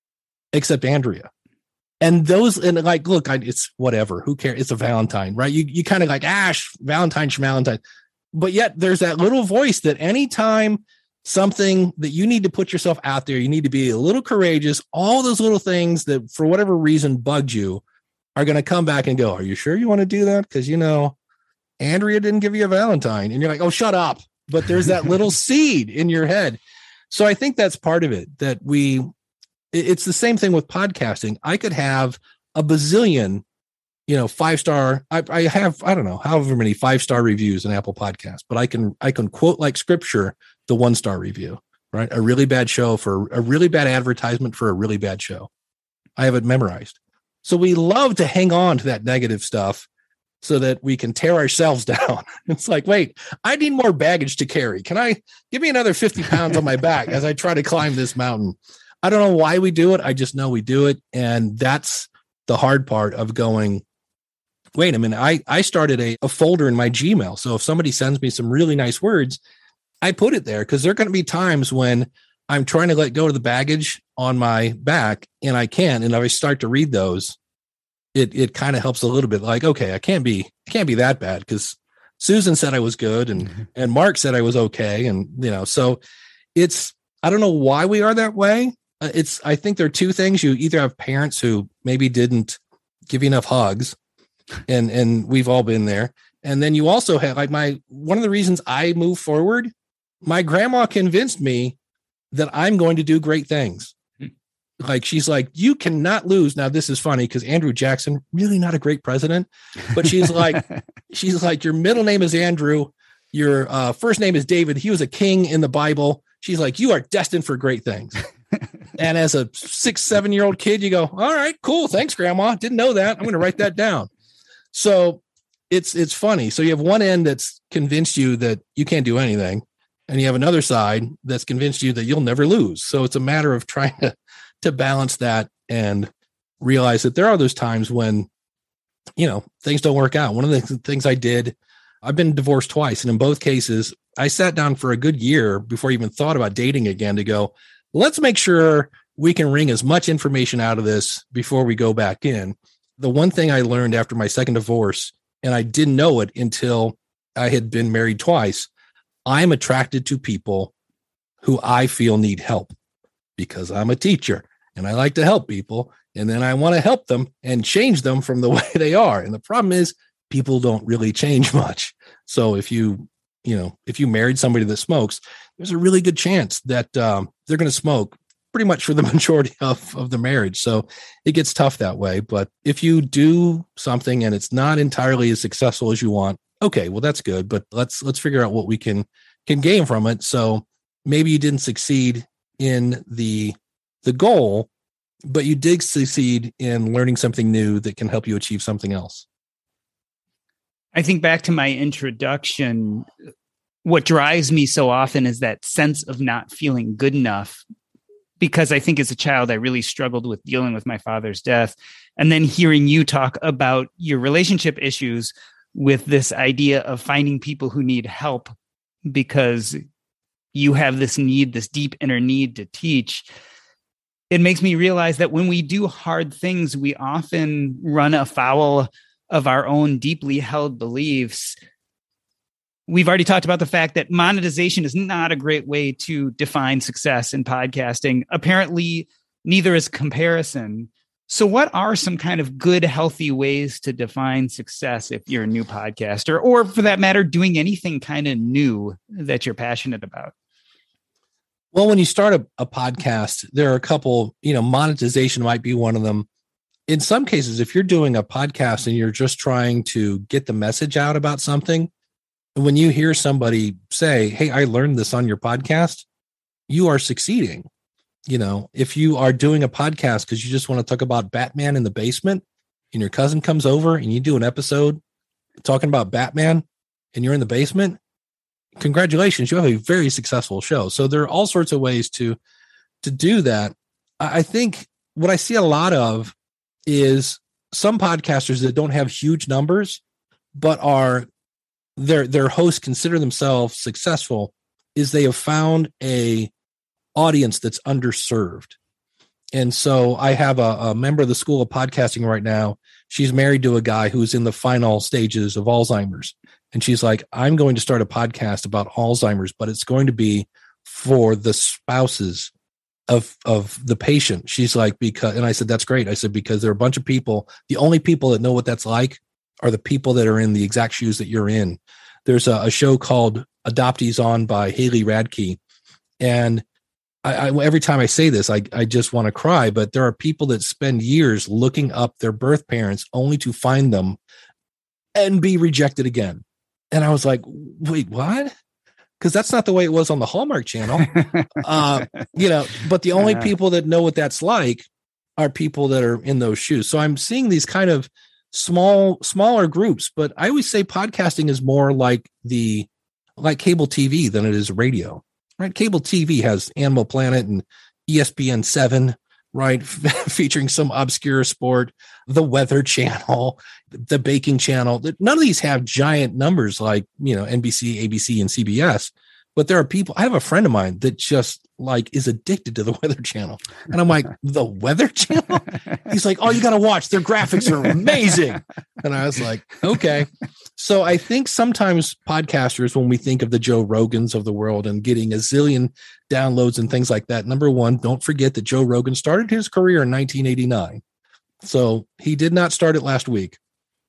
except Andrea. And those, and like, look, I, it's whatever, who cares? It's a Valentine, right? You, you kind of like, ash, Valentine, Schmalentine. But yet there's that little voice that anytime something that you need to put yourself out there, you need to be a little courageous. All those little things that for whatever reason bugged you are going to come back and go, are you sure you want to do that? Because, you know, Andrea didn't give you a Valentine. And you're like, oh, shut up. But there's that little seed in your head. So I think that's part of it, that we, it's the same thing with podcasting. I could have a bazillion, you know, five-star, I, I have, I don't know, however many five-star reviews in Apple Podcasts, but I can, I can quote like scripture, the one-star review, right? A really bad show for a really bad advertisement for a really bad show. I have it memorized. So we love to hang on to that negative stuff so that we can tear ourselves down. It's like, wait, I need more baggage to carry. Can I give me another fifty pounds on my back as I try to climb this mountain? I don't know why we do it. I just know we do it. And that's the hard part of going, wait a minute, I, I started a, a folder in my Gmail. So if somebody sends me some really nice words, I put it there because there are going to be times when I'm trying to let go of the baggage on my back and I can't. And if I start to read those, it it kind of helps a little bit. Like, okay, I can't be, I can't be that bad because Susan said I was good and, mm-hmm. and Mark said I was okay. And, you know, so it's, I don't know why we are that way. Uh, it's, I think there are two things. You either have parents who maybe didn't give you enough hugs, and, and we've all been there. And then you also have like my, one of the reasons I move forward, my grandma convinced me that I'm going to do great things. Like, she's like, you cannot lose. Now, this is funny because Andrew Jackson, really not a great president, but she's like, she's like, your middle name is Andrew. Your uh, first name is David. He was a king in the Bible. She's like, you are destined for great things. And as a six, seven year old kid, you go, all right, cool. Thanks, Grandma. Didn't know that. I'm going to write that down. So it's, it's funny. So you have one end that's convinced you that you can't do anything. And you have another side that's convinced you that you'll never lose. So it's a matter of trying to, to balance that and realize that there are those times when, you know, things don't work out. One of the things I did, I've been divorced twice. And in both cases, I sat down for a good year before I even thought about dating again to go, let's make sure we can wring as much information out of this before we go back in. The one thing I learned after my second divorce, and I didn't know it until I had been married twice, I'm attracted to people who I feel need help because I'm a teacher and I like to help people. And then I want to help them and change them from the way they are. And the problem is people don't really change much. So if you, you know, if you married somebody that smokes, there's a really good chance that um, they're going to smoke pretty much for the majority of, of the marriage. So it gets tough that way. But if you do something and it's not entirely as successful as you want, okay, well, that's good. But let's, let's figure out what we can, can gain from it. So maybe you didn't succeed in the the goal, but you did succeed in learning something new that can help you achieve something else. I think back to my introduction, what drives me so often is that sense of not feeling good enough, because I think as a child, I really struggled with dealing with my father's death. And then hearing you talk about your relationship issues with this idea of finding people who need help because you have this need, this deep inner need to teach. It makes me realize that when we do hard things, we often run afoul of our own deeply held beliefs. We've already talked about the fact that monetization is not a great way to define success in podcasting. Apparently, neither is comparison. So what are some kind of good, healthy ways to define success if you're a new podcaster, or for that matter, doing anything kind of new that you're passionate about? Well, when you start a, a podcast, there are a couple, you know, monetization might be one of them. In some cases, if you're doing a podcast and you're just trying to get the message out about something, when you hear somebody say, hey, I learned this on your podcast, you are succeeding. You know, if you are doing a podcast because you just want to talk about Batman in the basement and your cousin comes over and you do an episode talking about Batman and you're in the basement, congratulations, you have a very successful show. So there are all sorts of ways to, to do that. I think what I see a lot of is some podcasters that don't have huge numbers, but are their, their hosts consider themselves successful, is they have found a audience that's underserved. And so I have a, a member of the School of Podcasting right now. She's married to a guy who's in the final stages of Alzheimer's. And she's like, I'm going to start a podcast about Alzheimer's, but it's going to be for the spouses of, of the patient. She's like, because, and I said, that's great. I said, because there are a bunch of people, the only people that know what that's like are the people that are in the exact shoes that you're in. There's a, a show called Adoptees On by Haley Radke. And I, I, every time I say this, I, I just want to cry, but there are people that spend years looking up their birth parents only to find them and be rejected again. And I was like, wait, what? Because that's not the way it was on the Hallmark Channel. uh, you know, but the only people that know what that's like are people that are in those shoes. So I'm seeing these kind of small, smaller groups, but I always say podcasting is more like the, like cable T V than it is radio, right? Cable T V has Animal Planet and E S P N seven, right? Featuring some obscure sport, the Weather Channel, the Baking Channel. None of these have giant numbers like, you know, N B C, A B C, and C B S. But there are people, I have a friend of mine that just like is addicted to the Weather Channel. And I'm like, the Weather Channel? He's like, oh, you got to watch. Their graphics are amazing. And I was like, okay. So I think sometimes podcasters, when we think of the Joe Rogans of the world and getting a zillion downloads and things like that, number one, don't forget that Joe Rogan started his career in nineteen eighty-nine. So he did not start it last week.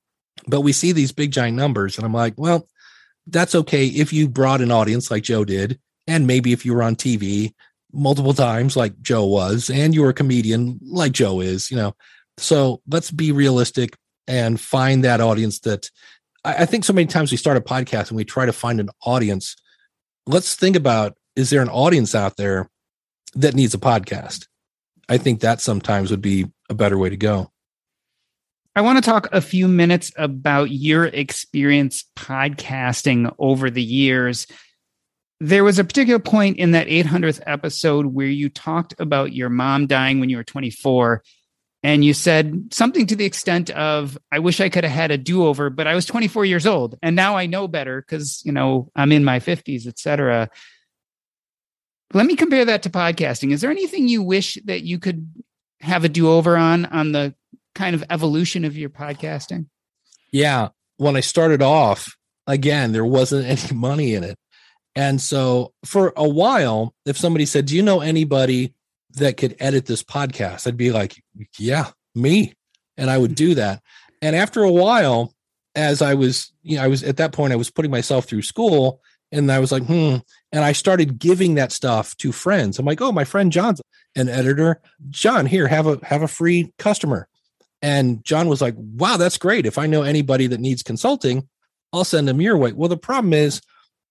But we see these big giant numbers. And I'm like, well, that's okay if you brought an audience like Joe did. And maybe if you were on T V multiple times like Joe was, and you're a comedian like Joe is, you know. So let's be realistic and find that audience that I think so many times we start a podcast and we try to find an audience. Let's think about, is there an audience out there that needs a podcast? I think that sometimes would be a better way to go. I want to talk a few minutes about your experience podcasting over the years. There was a particular point in that eight hundredth episode where you talked about your mom dying when you were twenty-four. And you said something to the extent of, I wish I could have had a do-over, but I was twenty-four years old. And now I know better because, you know, I'm in my fifties, et cetera. Let me compare that to podcasting. Is there anything you wish that you could have a do-over on, on the kind of evolution of your podcasting? Yeah. When I started off, again, there wasn't any money in it. And so for a while, if somebody said, do you know anybody that could edit this podcast? I'd be like, yeah, me. And I would do that. And after a while, as I was, you know, I was at that point, I was putting myself through school and I was like, hmm. And I started giving that stuff to friends. I'm like, oh, my friend John's an editor. John, here, have a, have a free customer. And John was like, wow, that's great. If I know anybody that needs consulting, I'll send them your way. Well, the problem is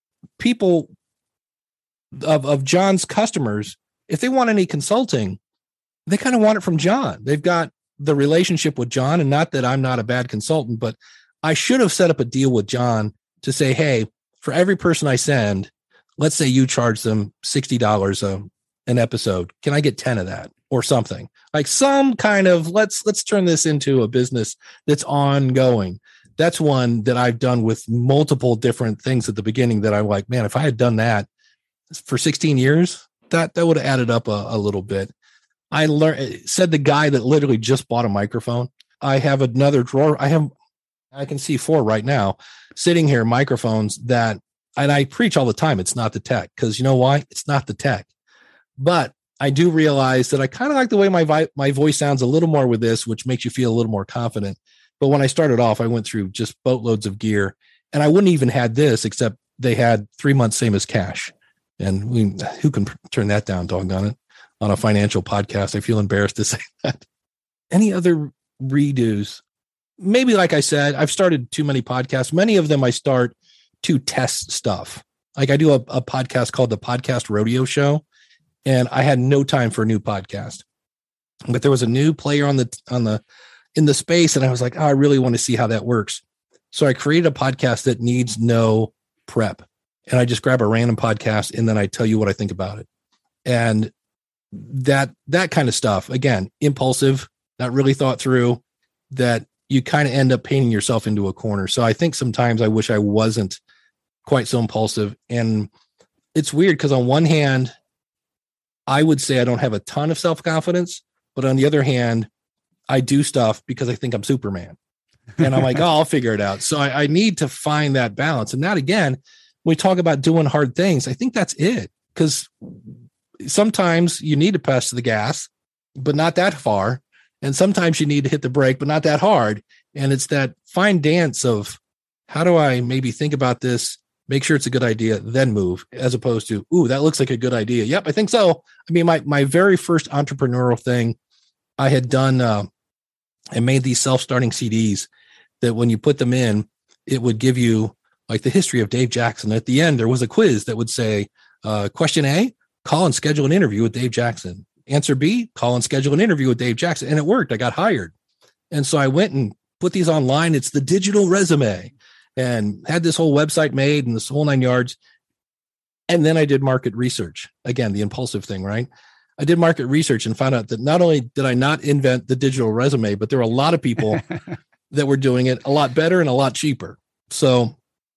people of, of John's customers, if they want any consulting, they kind of want it from John. They've got the relationship with John, and not that I'm not a bad consultant, but I should have set up a deal with John to say, hey, for every person I send, let's say you charge them sixty dollars a, an episode. Can I get ten of that or something? Like some kind of, let's, let's turn this into a business that's ongoing. That's one that I've done with multiple different things at the beginning that I'm like, man, if I had done that for sixteen years, that, that would have added up a, a little bit. I learned, said the guy that literally just bought a microphone. I have another drawer. I have, I can see four right now sitting here, microphones that, and I preach all the time. It's not the tech, because you know why? It's not the tech. But I do realize that I kind of like the way my vi- my voice sounds a little more with this, which makes you feel a little more confident. But when I started off, I went through just boatloads of gear, and I wouldn't even had this, except they had three months same as cash. And we, who can turn that down, doggone it, on a financial podcast? I feel embarrassed to say that. Any other redos? Maybe, like I said, I've started too many podcasts. Many of them I start to test stuff. Like I do a, a podcast called the Podcast Rodeo Show, and I had no time for a new podcast. But there was a new player on the on the in the space, and I was like, oh, I really want to see how that works. So I created a podcast that needs no prep. And I just grab a random podcast, and then I tell you what I think about it. And that that kind of stuff, again, impulsive, not really thought through, that you kind of end up painting yourself into a corner. So I think sometimes I wish I wasn't quite so impulsive. And it's weird because on one hand, I would say I don't have a ton of self-confidence, but on the other hand, I do stuff because I think I'm Superman. And I'm like, oh, I'll figure it out. So I, I need to find that balance. And that, again, when we talk about doing hard things, I think that's it. Because sometimes you need to press the gas, but not that far. And sometimes you need to hit the brake, but not that hard. And it's that fine dance of how do I maybe think about this, make sure it's a good idea, then move, as opposed to, ooh, that looks like a good idea. Yep, I think so. I mean, my my very first entrepreneurial thing, I had done, uh, I made these self-starting C Ds that when you put them in, it would give you like the history of Dave Jackson. At the end, there was a quiz that would say, uh, question A, call and schedule an interview with Dave Jackson. Answer B, call and schedule an interview with Dave Jackson. And it worked. I got hired. And so I went and put these online. It's the digital resume, and had this whole website made and this whole nine yards. And then I did market research. Again, the impulsive thing, right? I did market research and found out that not only did I not invent the digital resume, but there were a lot of people that were doing it a lot better and a lot cheaper. So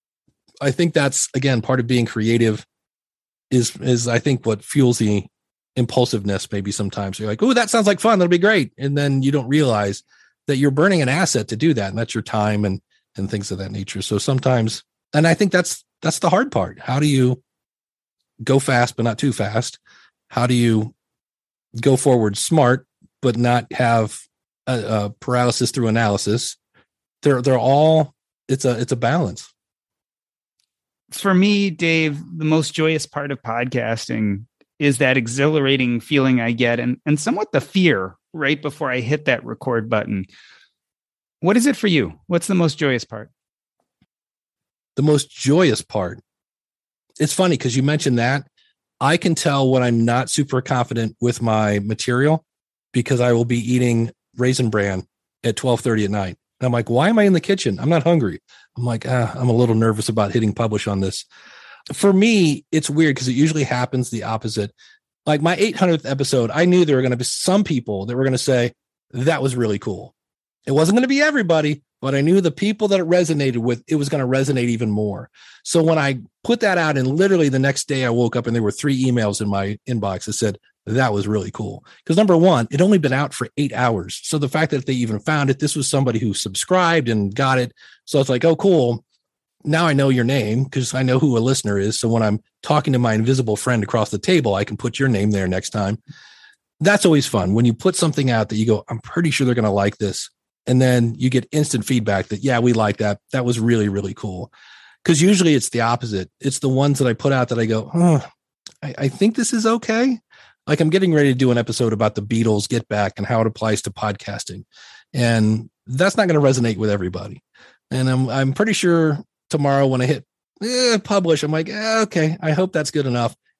I think that's, again, part of being creative is, is I think what fuels the impulsiveness. Maybe sometimes you're like, oh, that sounds like fun. That'll be great. And then you don't realize that you're burning an asset to do that. And that's your time and, and things of that nature. So sometimes, and I think that's, that's the hard part. How do you go fast, but not too fast? How do you go forward smart, but not have a, a paralysis through analysis? They're, they're all, it's a, it's a balance. For me, Dave, the most joyous part of podcasting is that exhilarating feeling I get, and, and somewhat the fear right before I hit that record button. What is it for you? What's the most joyous part? The most joyous part. It's funny because you mentioned that. I can tell when I'm not super confident with my material because I will be eating Raisin Bran at twelve thirty at night. And I'm like, why am I in the kitchen? I'm not hungry. I'm like, ah, I'm a little nervous about hitting publish on this. For me, it's weird because it usually happens the opposite. Like my eight hundredth episode, I knew there were going to be some people that were going to say, that was really cool. It wasn't going to be everybody, but I knew the people that it resonated with, it was going to resonate even more. So when I put that out, and literally the next day I woke up and there were three emails in my inbox that said, that was really cool. Because number one, it only been out for eight hours. So the fact that they even found it, this was somebody who subscribed and got it. So it's like, oh, cool. Now I know your name because I know who a listener is. So when I'm talking to my invisible friend across the table, I can put your name there next time. That's always fun. When you put something out that you go, I'm pretty sure they're going to like this. And then you get instant feedback that, yeah, we like that. That was really, really cool. Because usually it's the opposite. It's the ones that I put out that I go, oh, I, I think this is okay. Like I'm getting ready to do an episode about the Beatles Get Back and how it applies to podcasting. And that's not going to resonate with everybody. And I'm I'm pretty sure tomorrow when I hit eh, publish, I'm like, eh, okay, I hope that's good enough.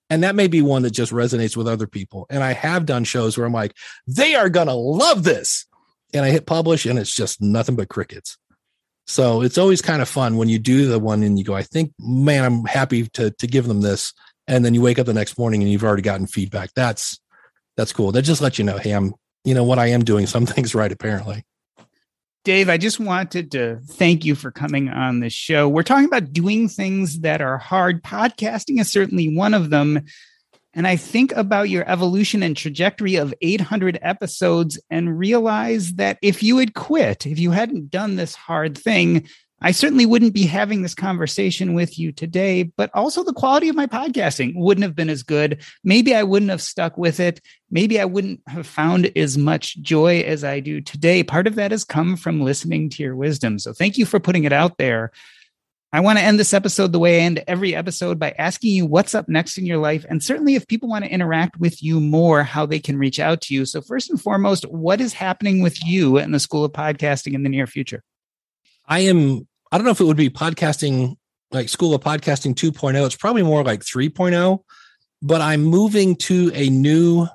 And that may be one that just resonates with other people. And I have done shows where I'm like, they are going to love this. And I hit publish and it's just nothing but crickets. So it's always kind of fun when you do the one and you go, I think, man, I'm happy to to give them this. And then you wake up the next morning and you've already gotten feedback. That's, that's cool. That just lets you know, hey, I'm, you know what, I am doing some things right, apparently. Dave, I just wanted to thank you for coming on the show. We're talking about doing things that are hard. Podcasting is certainly one of them. And I think about your evolution and trajectory of eight hundred episodes and realize that if you had quit, if you hadn't done this hard thing, I certainly wouldn't be having this conversation with you today, but also the quality of my podcasting wouldn't have been as good. Maybe I wouldn't have stuck with it. Maybe I wouldn't have found as much joy as I do today. Part of that has come from listening to your wisdom. So thank you for putting it out there. I want to end this episode the way I end every episode by asking you what's up next in your life. And certainly if people want to interact with you more, how they can reach out to you. So first and foremost, what is happening with you in the School of Podcasting in the near future? I am, I don't know if it would be podcasting, like School of Podcasting two point oh. It's probably more like three point oh, but I'm moving to a new,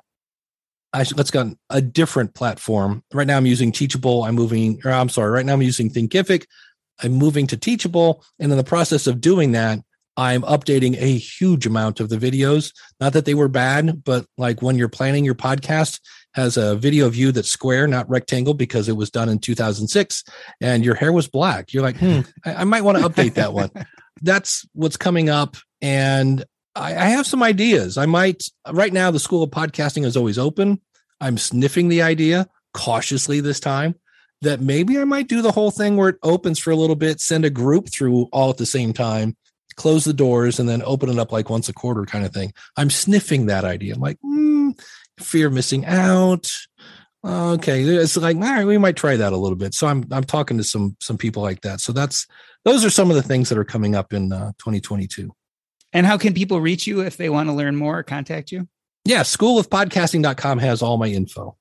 I should, let's go a different platform. Right now I'm using Teachable. I'm moving, or I'm sorry, right now I'm using Thinkific. I'm moving to Teachable. And in the process of doing that, I'm updating a huge amount of the videos. Not that they were bad, but like when you're planning your podcast, has a video of you that's square, not rectangle, because it was done in two thousand six and your hair was black. You're like, hmm, I, I might want to update that one. That's what's coming up. And I, I have some ideas. I might, right now, the School of Podcasting is always open. I'm sniffing the idea cautiously this time that maybe I might do the whole thing where it opens for a little bit, send a group through all at the same time, close the doors, and then open it up like once a quarter kind of thing. I'm sniffing that idea. I'm like, hmm, fear of missing out. Okay. It's like, all right, we might try that a little bit. So I'm, I'm talking to some, some people like that. So that's, those are some of the things that are coming up in uh, twenty twenty-two. And how can people reach you if they want to learn more or contact you? Yeah. school of podcasting dot com has all my info.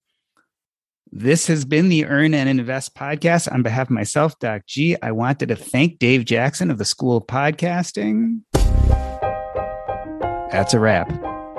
This has been the Earn and Invest podcast. On behalf of myself, Doc G, I wanted to thank Dave Jackson of the School of Podcasting. That's a wrap.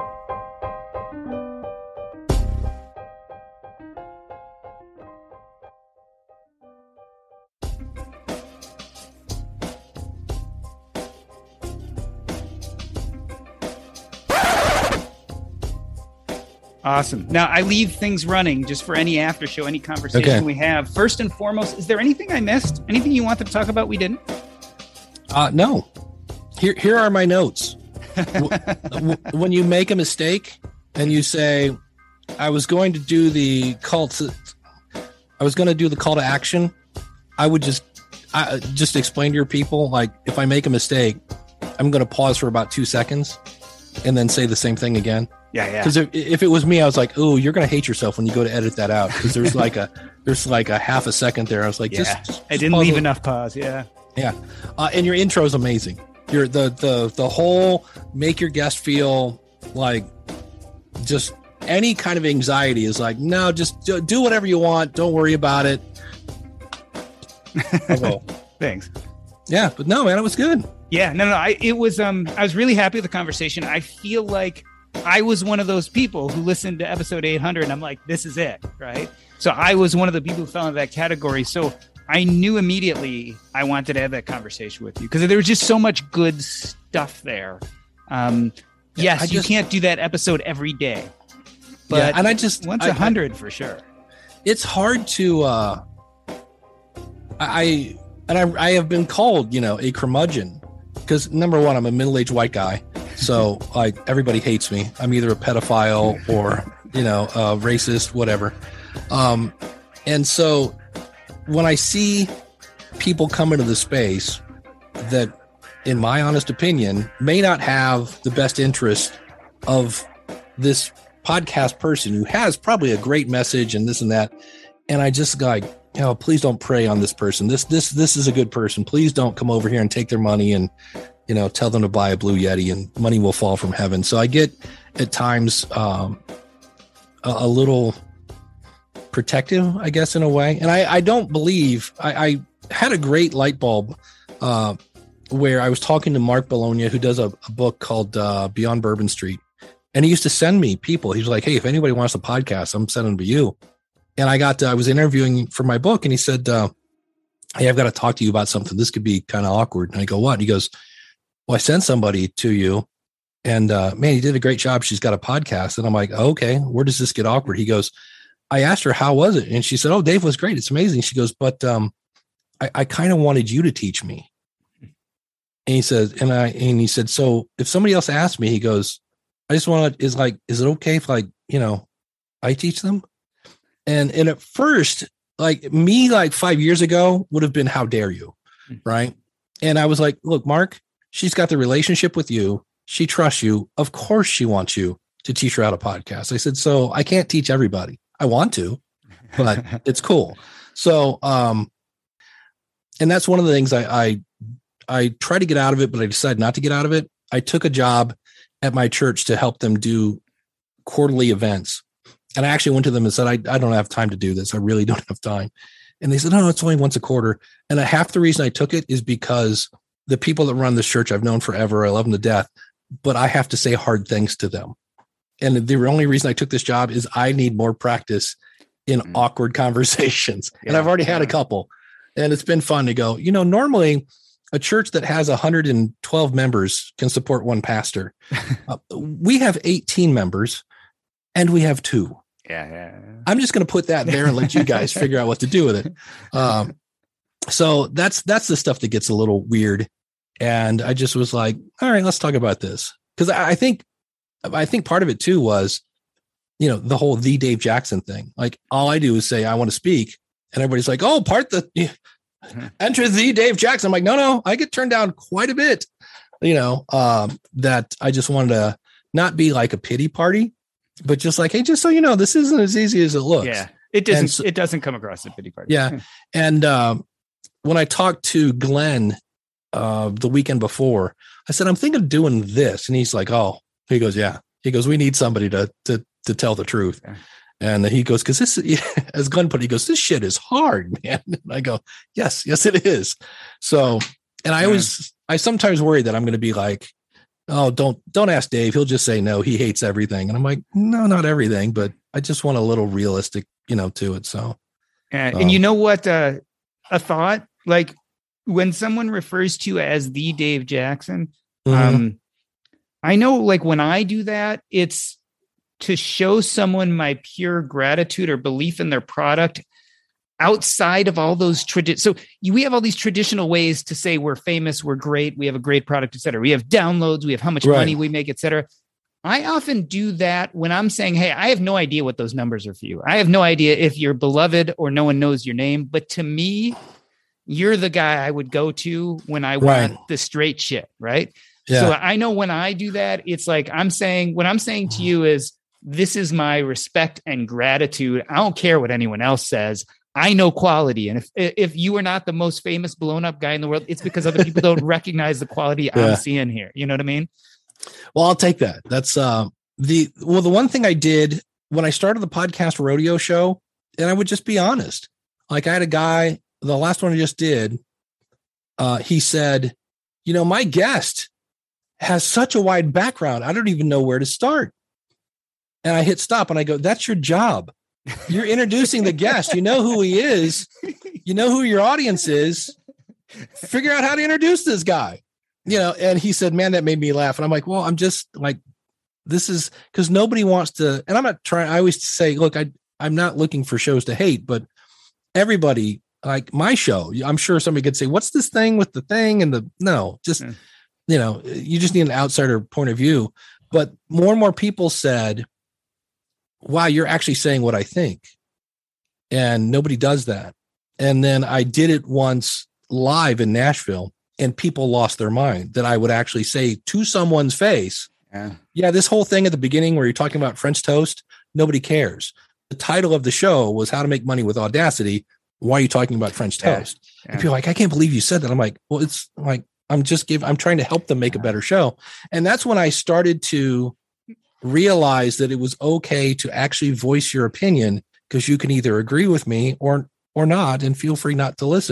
Awesome. Now, I leave things running just for any after show, any conversation okay. we have. First and foremost, is there anything I missed? Anything you wanted to talk about we didn't? Uh, no. Here, here are my notes. When you make a mistake and you say, I was going to do the call to, I was going to do the call to action, I would just, I, just explain to your people, like, if I make a mistake, I'm going to pause for about two seconds and then say the same thing again. Yeah, yeah. Because if, if it was me, I was like, "Oh, you're gonna hate yourself when you go to edit that out." Because there's like a there's like a half a second there. I was like, yeah. just, just I didn't leave enough pause. Yeah, yeah. Uh, and your intro is amazing. Your the the the whole make your guest feel like just any kind of anxiety is like, no, just do, do whatever you want. Don't worry about it. Thanks. Yeah, but no, man, it was good. Yeah, no, no. I it was um I was really happy with the conversation. I feel like I was one of those people who listened to episode eight hundred and I'm like, this is it, right? So I was one of the people who fell into that category. So I knew immediately I wanted to have that conversation with you because there was just so much good stuff there. Um, yeah, yes, just, you can't do that episode every day, but yeah, and I just once a hundred for sure. It's hard to, uh, I, and I, I have been called, you know, a curmudgeon because number one, I'm a middle-aged white guy. So like everybody hates me. I'm either a pedophile or, you know, a racist, whatever. Um, and so when I see people come into the space that, in my honest opinion, may not have the best interest of this podcast person who has probably a great message and this and that. And I just like, you know, please don't prey on this person. This, this, this is a good person. Please don't come over here and take their money and, you know, tell them to buy a Blue Yeti and money will fall from heaven. So I get at times um, a, a little protective, I guess, in a way. And I, I don't believe I, I had a great light bulb uh, where I was talking to Mark Bologna, who does a, a book called uh, Beyond Bourbon Street. And he used to send me people. He's like, hey, if anybody wants a podcast, I'm sending them to you. And I got, uh, I was interviewing for my book, and he said, uh, hey, I've got to talk to you about something. This could be kind of awkward. And I go, what? And he goes, well, I sent somebody to you, and uh, man, he did a great job. She's got a podcast. And I'm like, oh, okay, where does this get awkward? He goes, I asked her, how was it? And she said, oh, Dave was great. It's amazing. She goes, but um, I, I kind of wanted you to teach me. And he said, and I, and he said, so if somebody else asked me, he goes, I just want to, is like, is it okay if like, you know, I teach them? And, and at first, like me, like five years ago would have been, how dare you? Right. And I was like, look, Mark, she's got the relationship with you. She trusts you. Of course she wants you to teach her how to podcast. I said, so I can't teach everybody. I want to, but it's cool. So, um, and that's one of the things I, I, I tried to get out of it, but I decided not to get out of it. I took a job at my church to help them do quarterly events. And I actually went to them and said, I, I don't have time to do this. I really don't have time. And they said, no, it's only once a quarter. And half the reason I took it is because the people that run this church I've known forever. I love them to death, but I have to say hard things to them. And the only reason I took this job is I need more practice in mm. awkward conversations. Yeah, and I've already yeah. had a couple, and it's been fun to go, you know, normally a church that has one hundred twelve members can support one pastor. uh, we have eighteen members, and we have two. Yeah, yeah. I'm just going to put that there and let you guys figure out what to do with it. Um, so that's, that's the stuff that gets a little weird. And I just was like, all right, let's talk about this. Cause I, I think, I think part of it too was, you know, the whole the Dave Jackson thing. Like all I do is say, I want to speak, and everybody's like, oh, part the enter the Dave Jackson. I'm like, no, no, I get turned down quite a bit, you know, um, that I just wanted to not be like a pity party, but just like, hey, just so you know, this isn't as easy as it looks. Yeah. It doesn't, so, it doesn't come across as a pity party. Yeah. And um, when I talked to Glenn uh, the weekend before, I said, I'm thinking of doing this. And he's like, oh, he goes, yeah. He goes, we need somebody to to to tell the truth. Yeah. And he goes, because this, as Glenn put it, he goes, this shit is hard, man. And I go, yes, yes, it is. So, and I always, I sometimes worry that I'm going to be like, oh, don't, don't ask Dave. He'll just say no. He hates everything. And I'm like, no, not everything, but I just want a little realistic, you know, to it. So, yeah. And um, you know what, uh, a thought, like when someone refers to you as the Dave Jackson, mm-hmm. um, I know like when I do that, it's to show someone my pure gratitude or belief in their product outside of all those traditions. So you, we have all these traditional ways to say we're famous, we're great, we have a great product, et cetera. We have downloads, we have how much right. money we make, et cetera. I often do that when I'm saying, hey, I have no idea what those numbers are for you. I have no idea if you're beloved or no one knows your name. But to me, you're the guy I would go to when I right. want the straight shit, right? Yeah. So I know when I do that, it's like I'm saying, what I'm saying to you is, this is my respect and gratitude. I don't care what anyone else says. I know quality. And if if you are not the most famous blown up guy in the world, it's because other people don't recognize the quality yeah. I'm seeing here. You know what I mean? Well, I'll take that. That's uh, the, well, the one thing I did when I started the podcast rodeo show, and I would just be honest, like I had a guy, the last one I just did, uh, he said, you know, my guest has such a wide background. I don't even know where to start. And I hit stop and I go, that's your job. You're introducing the guest. You know who he is. You know who your audience is. Figure out how to introduce this guy. You know, and he said, man, that made me laugh. And I'm like, well, I'm just like, this is because nobody wants to, and I'm not trying, I always say, look, I, I'm not looking for shows to hate, but everybody, like my show, I'm sure somebody could say, what's this thing with the thing and the, no, just, mm. you know, you just need an outsider point of view. But more and more people said, wow, you're actually saying what I think. And nobody does that. And then I did it once live in Nashville and people lost their mind that I would actually say to someone's face, yeah, yeah this whole thing at the beginning where you're talking about French toast, nobody cares. The title of the show was How to Make Money with Audacity. Why are you talking about French toast? Yeah. Yeah. And people are like, I can't believe you said that. I'm like, well, it's like, I'm just giving, I'm trying to help them make a better show. And that's when I started to realize that it was okay to actually voice your opinion, because you can either agree with me or or not, and feel free not to listen.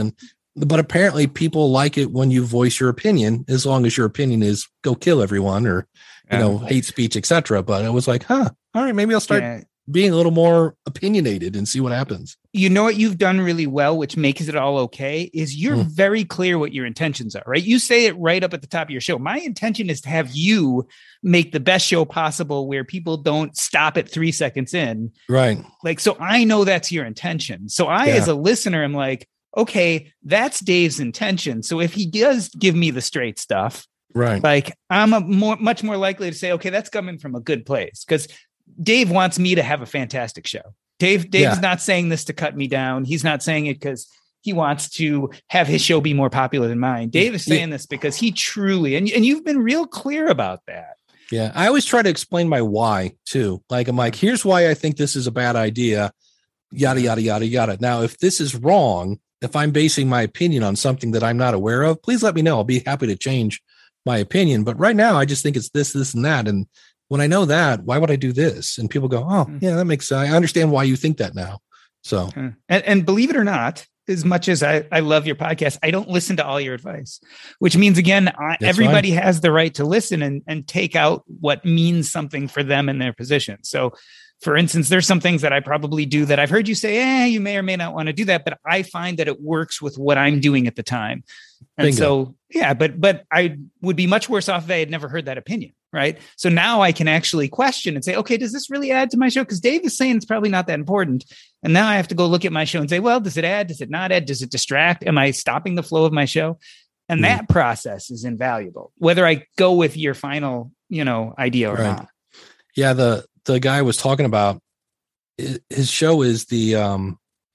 but apparently people like it when you voice your opinion, as long as your opinion is go kill everyone or, you Yeah. know, hate speech, et cetera. But it was like, huh, all right, maybe I'll start Yeah. being a little more opinionated and see what happens. You know what you've done really well, which makes it all okay, is you're Mm. very clear what your intentions are, right? You say it right up at the top of your show. My intention is to have you make the best show possible where people don't stop at three seconds in. Right. Like, so I know that's your intention. So I, Yeah. as a listener, am like, okay, that's Dave's intention. So if he does give me the straight stuff, Right. like I'm a more, much more likely to say, okay, that's coming from a good place. Because Dave wants me to have a fantastic show. Dave, Dave's Yeah. not saying this to cut me down. He's not saying it because he wants to have his show be more popular than mine. Dave is saying Yeah. this because he truly, and, and you've been real clear about that. Yeah. I always try to explain my why too. Like, I'm like, here's why I think this is a bad idea. Yada, yada, yada, yada. Now, if this is wrong, if I'm basing my opinion on something that I'm not aware of, please let me know. I'll be happy to change my opinion. But right now, I just think it's this, this, and that. And when I know that, why would I do this? And people go, oh, yeah, that makes sense. I understand why you think that now. So, And, and believe it or not, as much as I, I love your podcast, I don't listen to all your advice, which means, again, I, everybody fine. has the right to listen and, and take out what means something for them in their position. So, for instance, there's some things that I probably do that I've heard you say, eh, you may or may not want to do that, but I find that it works with what I'm doing at the time. And Bingo. so, yeah, but but I would be much worse off if I had never heard that opinion, right? So now I can actually question and say, okay, does this really add to my show? Because Dave is saying it's probably not that important. And now I have to go look at my show and say, well, does it add? Does it not add? Does it distract? Am I stopping the flow of my show? And Mm. that process is invaluable, whether I go with your final, you know, idea or Right. not. yeah, the, the guy was talking about i- his show is the, um,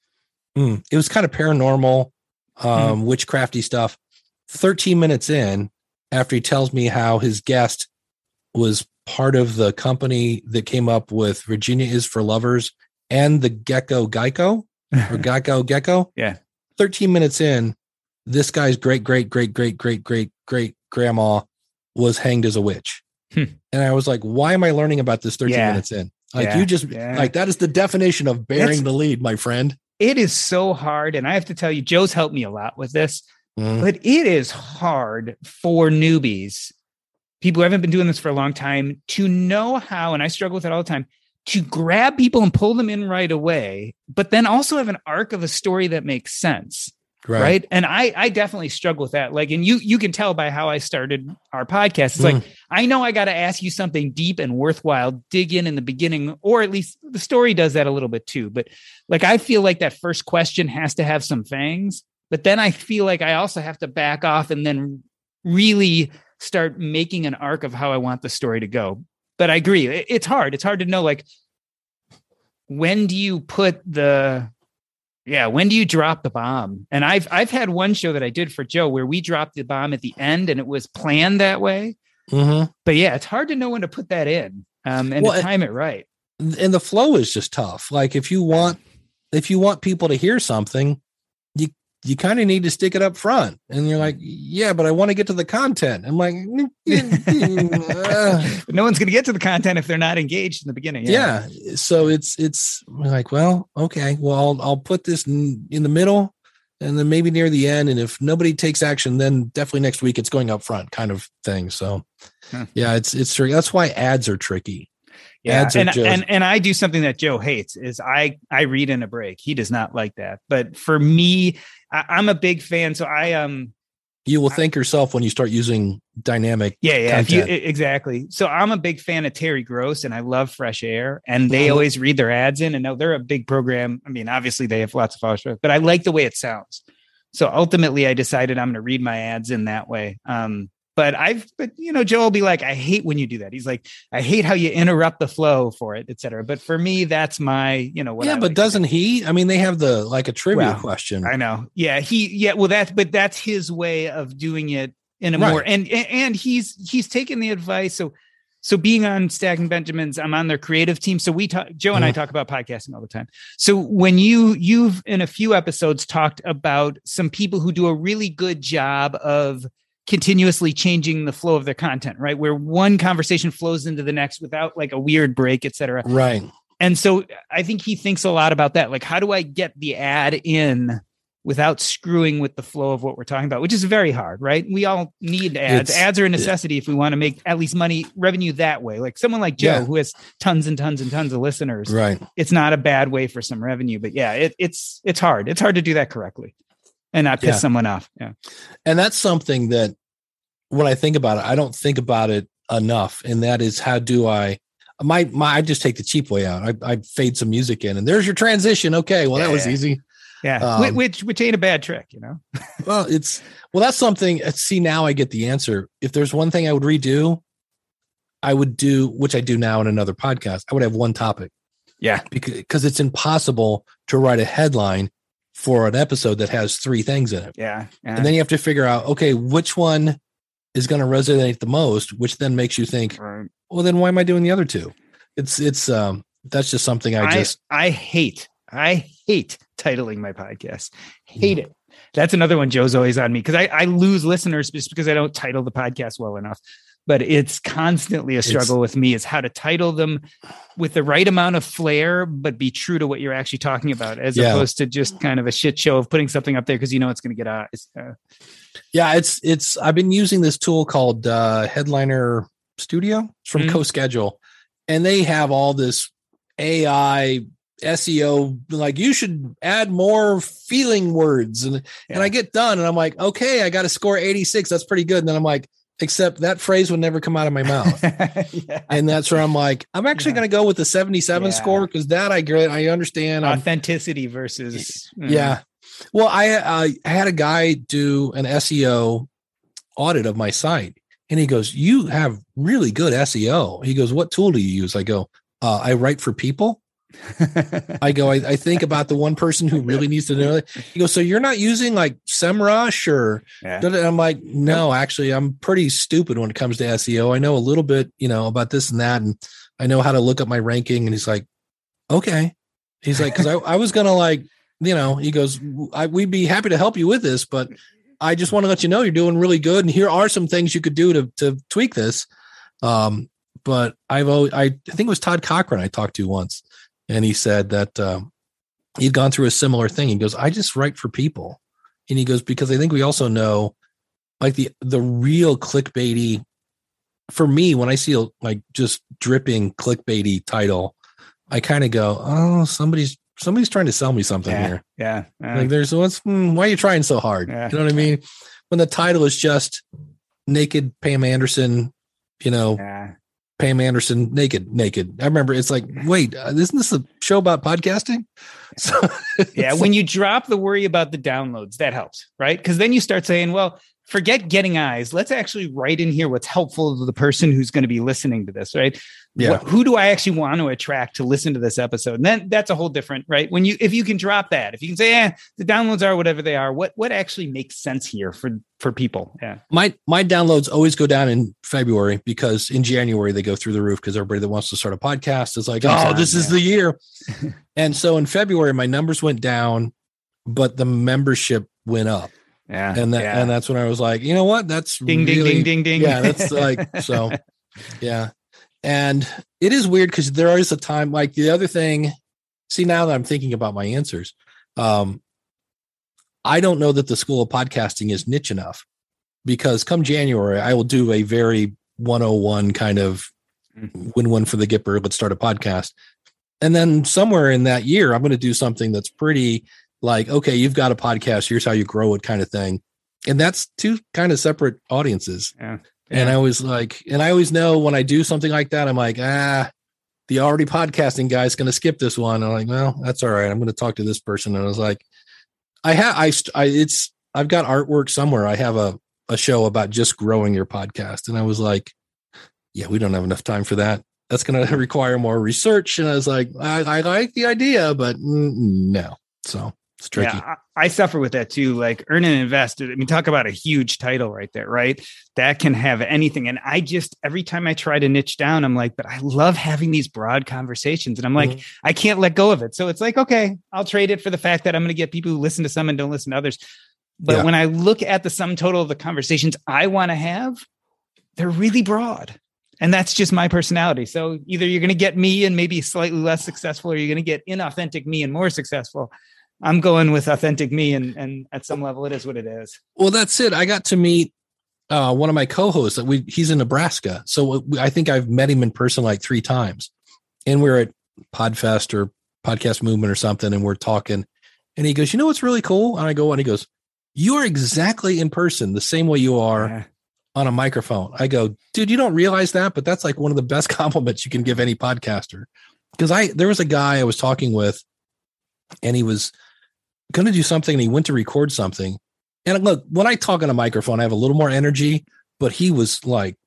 hmm, it was kind of paranormal, um, witchcrafty stuff. thirteen minutes in, after he tells me how his guest was part of the company that came up with Virginia is for Lovers and the Gecko Geico or Geico Gecko. Yeah. thirteen minutes in, this guy's great, great, great, great, great, great, great grandma was hanged as a witch. Hmm. And I was like, why am I learning about this thirteen Yeah. minutes in? Like Yeah. you just Yeah. like, that is the definition of bearing That's- the lead, my friend. It is so hard. And I have to tell you, Joe's helped me a lot with this, Mhm. but it is hard for newbies, people who haven't been doing this for a long time, to know how, and I struggle with it all the time, to grab people and pull them in right away, but then also have an arc of a story that makes sense. Right. And I, I definitely struggle with that. Like, and you, you can tell by how I started our podcast. It's Mm. like, I know I got to ask you something deep and worthwhile, dig in in the beginning, or at least the story does that a little bit too. But like, I feel like that first question has to have some fangs, but then I feel like I also have to back off and then really start making an arc of how I want the story to go. But I agree. It, it's hard. It's hard to know, like, when do you put the, Yeah, when do you drop the bomb? And I've I've had one show that I did for Joe where we dropped the bomb at the end and it was planned that way. Mhm. But yeah, it's hard to know when to put that in um, and Well, to time it right. And the flow is just tough. Like if you want, if you want people to hear something, you you kind of need to stick it up front. And you're like, yeah, but I want to get to the content. I'm like, uh, But no one's going to get to the content if they're not engaged in the beginning. yeah. So it's it's like, well, okay, well, I'll I'll put this in, in the middle, and then maybe near the end. And if nobody takes action, then definitely next week it's going up front, kind of thing. So, Huh. yeah, it's it's tricky. That's why ads are tricky. Yeah, Ads are and, just- and and I do something that Joe hates is I I read in a break. He does not like that. But for me, I, I'm a big fan. So I um You will thank yourself when you start using dynamic. yeah yeah if you, content. e- exactly. So I'm a big fan of Terry Gross and I love Fresh Air, and they Mhm. always read their ads in. And now they're a big program. I mean, obviously they have lots of followers, but I like the way it sounds. So ultimately, I decided I'm going to read my ads in that way. Um, But I've, but you know, Joe will be like, I hate when you do that. He's like, I hate how you interrupt the flow for it, et cetera. But for me, that's my, you know, what yeah, I but like to do. doesn't he? I mean, they have the like a trivia Well, question. I know. Yeah. He, yeah. Well, that's, but that's his way of doing it in a Right. more, and, and, and he's, he's taken the advice. So, so being on Stacking Benjamins, I'm on their creative team. So we talk, Joe and I Mhm. talk about podcasting all the time. So when you, you've in a few episodes talked about some people who do a really good job of continuously changing the flow of their content, right? Where one conversation flows into the next without like a weird break, et cetera. Right. And so I think he thinks a lot about that. Like, how do I get the ad in without screwing with the flow of what we're talking about, which is very hard, right? We all need ads. It's, ads are a necessity if we want to make at least money revenue that way. Like someone like Joe, yeah. who has tons and tons and tons of listeners, right? It's not a bad way for some revenue, but yeah, it, it's it's hard. It's hard to do that correctly and not piss yeah. someone off. Yeah, and that's something that when I think about it, I don't think about it enough, and that is how do I. My my, I just take the cheap way out. I, I fade some music in, and there's your transition. Okay, well yeah, that was yeah. easy. Yeah, um, which which ain't a bad trick, you know. Well, it's well that's something. See, now I get the answer. If there's one thing I would redo, I would do, which I do now in another podcast. I would have one topic. Yeah, because because it's impossible to write a headline for an episode that has three things in it. Yeah, yeah. And then you have to figure out, okay, which one is going to resonate the most, which then makes you think, right. well, then why am I doing the other two? It's, it's, um, that's just something I just, I, I hate, I hate titling my podcast. Hate it. That's another one Joe's always on me because I, I lose listeners just because I don't title the podcast well enough. But it's constantly a struggle it's, with me is how to title them with the right amount of flair, but be true to what you're actually talking about, as yeah. opposed to just kind of a shit show of putting something up there because you know it's going to get out. Uh, yeah, it's it's. I've been using this tool called uh, Headliner Studio. It's from mm-hmm. CoSchedule, and they have all this A I S E O. Like you should add more feeling words, and yeah. and I get done, and I'm like, okay, I got a score eighty-six. That's pretty good. And then I'm like. Except that phrase would never come out of my mouth. yeah. And that's where I'm like, I'm actually yeah. going to go with the seventy-seven yeah. score because that I get, I understand. Authenticity I'm, versus. Mm. Yeah. Well, I, uh, I had a guy do an S E O audit of my site and he goes, you have really good S E O. He goes, what tool do you use? I go, uh, I write for people. I go, I, I think about the one person who really needs to know that. He goes, so you're not using like SEMrush or yeah. I'm like, no, actually, I'm pretty stupid when it comes to S E O. I know a little bit, you know, about this and that. And I know how to look up my ranking. And he's like, okay. He's like, cause I, I was going to like, you know, he goes, I, we'd be happy to help you with this, but I just want to let you know you're doing really good. And here are some things you could do to, to tweak this. Um, but I've always, I think it was Todd Cochran I talked to once. And he said that um, he'd gone through a similar thing. He goes, I just write for people. And he goes, because I think we also know like the, the real clickbaity for me, when I see like just dripping clickbaity title, I kind of go, oh, somebody's, somebody's trying to sell me something yeah, here. Yeah. Uh, like there's what's, hmm, why are you trying so hard? Yeah. You know what I mean? When the title is just naked Pam Anderson, you know, yeah. Pam Anderson, naked, naked. I remember it's like, wait, uh, isn't this a show about podcasting? So, yeah. When you drop the worry about the downloads, that helps, right? Because then you start saying, well, forget getting eyes. Let's actually write in here what's helpful to the person who's going to be listening to this, right? Yeah. What, who do I actually want to attract to listen to this episode? And then that's a whole different, right? When you, if you can drop that, if you can say, eh, the downloads are whatever they are, what, what actually makes sense here for, for people? Yeah. My, my downloads always go down in February because in January they go through the roof because everybody that wants to start a podcast is like, oh, this is the year. And so in February, my numbers went down, but the membership went up. Yeah. And that, yeah. and that's when I was like, you know what? That's ding, really, ding, ding, ding, ding. Yeah. That's like, so yeah. And it is weird because there is a time like the other thing. See, now that I'm thinking about my answers, um, I don't know that the School of Podcasting is niche enough because come January, I will do a very one oh one kind of win one for the Gipper. Let's start a podcast. And then somewhere in that year, I'm going to do something that's pretty like, okay, you've got a podcast. Here's how you grow it kind of thing. And that's two kind of separate audiences. Yeah. Yeah. And I was like, and I always know when I do something like that, I'm like, ah, the already podcasting guy is going to skip this one. And I'm like, well, that's all right. I'm going to talk to this person. And I was like, I have, I, I, it's, I've got artwork somewhere. I have a, a show about just growing your podcast. And I was like, yeah, we don't have enough time for that. That's going to require more research. And I was like, I, I like the idea, but no. So it's tricky. Yeah, I, I suffer with that too. Like Earn and Invest. I mean, talk about a huge title right there, right? That can have anything. And I just, every time I try to niche down, I'm like, but I love having these broad conversations. And I'm like, mm-hmm. I can't let go of it. So it's like, okay, I'll trade it for the fact that I'm going to get people who listen to some and don't listen to others. But yeah. when I look at the sum total of the conversations I want to have, they're really broad. And that's just my personality. So either you're going to get me and maybe slightly less successful, or you're going to get inauthentic me and more successful. I'm going with authentic me, and and at some level, it is what it is. Well, that's it. I got to meet uh, one of my co-hosts. That we he's in Nebraska, so we, I think I've met him in person like three times, and we're at Podfest or Podcast Movement or something, and we're talking, and he goes, "You know what's really cool?" And I go, and he goes, "You are exactly in person the same way you are yeah. on a microphone." I go, "Dude, you don't realize that, but that's like one of the best compliments you can give any podcaster." Because I there was a guy I was talking with, and he was going to do something, and he went to record something. And look, when I talk on a microphone, I have a little more energy, but he was like,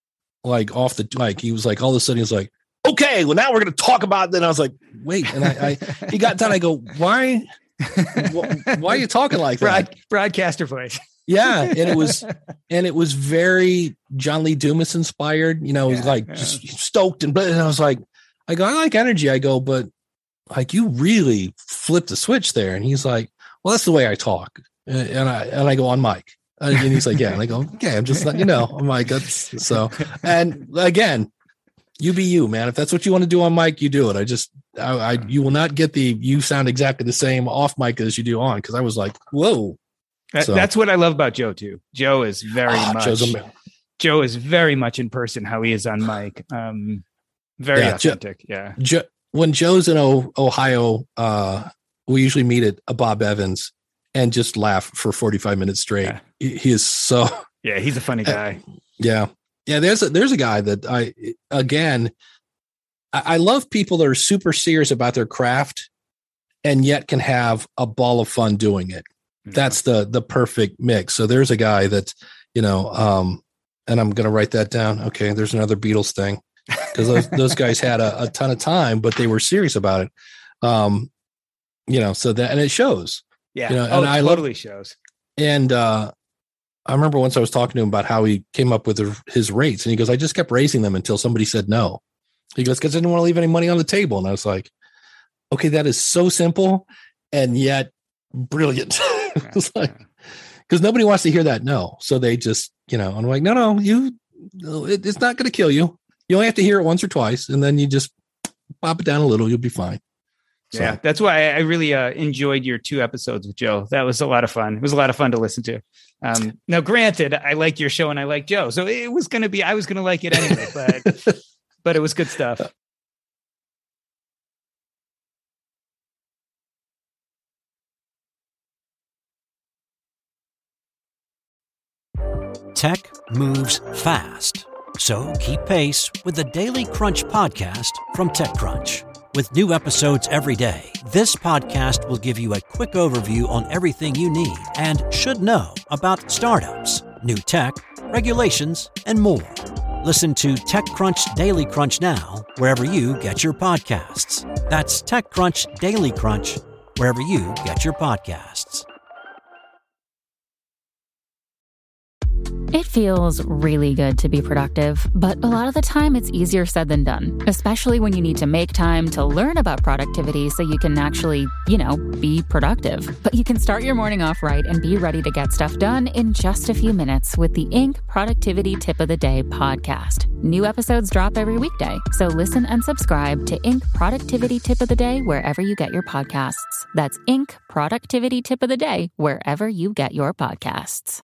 like off the like he was like all of a sudden he was like, "Okay, well now we're going to talk about." Then I was like, "Wait," and I, I he got done. I go, "Why?" Why are you talking like that? Broad, broadcaster voice. Yeah. And it was, and it was very John Lee Dumas inspired, you know, it was yeah, like yeah. just stoked. And, and I was like, I go, I like energy. I go, but like, you really flipped the switch there. And he's like, well, that's the way I talk. And I, and I go on mic. And he's like, yeah. And I go, okay, I'm just letting you know. I'm like, that's so, and again, you be you, man. If that's what you want to do on mic, you do it. I just, I, I you will not get the, you sound exactly the same off mic as you do on. Cause I was like, whoa. That, so. That's what I love about Joe too. Joe is very oh, much, a, Joe is very much in person how he is on mic. Um, very yeah, authentic. Joe, yeah. Joe, when Joe's in o- Ohio, uh, we usually meet at a Bob Evans and just laugh for forty-five minutes straight. Yeah. He, he is so, yeah, he's a funny guy. Uh, yeah. Yeah, there's a, there's a guy that I, again, I, I love people that are super serious about their craft and yet can have a ball of fun doing it. Yeah. That's the the perfect mix. So there's a guy that, you know, um, and I'm going to write that down. Okay, there's another Beatles thing because those, those guys had a, a ton of time, but they were serious about it. Um, you know, so that, and it shows. Yeah, you know, oh, and I totally love, shows. And, uh, I remember once I was talking to him about how he came up with his rates, and he goes, I just kept raising them until somebody said no. He goes, because I didn't want to leave any money on the table. And I was like, okay, that is so simple and yet brilliant. It's like, because nobody wants to hear that no. So they just, you know, I'm like, no, no, you, it, it's not going to kill you. You only have to hear it once or twice, and then you just pop it down a little. You'll be fine. So. Yeah, that's why I really uh, enjoyed your two episodes with Joe. That was a lot of fun. It was a lot of fun to listen to. Um, now, granted, I like your show and I like Joe, so it was going to be, I was going to like it anyway, but, but it was good stuff. Tech moves fast, so keep pace with the Daily Crunch podcast from TechCrunch. With new episodes every day, this podcast will give you a quick overview on everything you need and should know about startups, new tech, regulations, and more. Listen to TechCrunch Daily Crunch now, wherever you get your podcasts. That's TechCrunch Daily Crunch, wherever you get your podcasts. It feels really good to be productive, but a lot of the time it's easier said than done, especially when you need to make time to learn about productivity so you can actually, you know, be productive. But you can start your morning off right and be ready to get stuff done in just a few minutes with the Inc Productivity Tip of the Day podcast. New episodes drop every weekday, so listen and subscribe to Inc Productivity Tip of the Day wherever you get your podcasts. That's Inc Productivity Tip of the Day wherever you get your podcasts.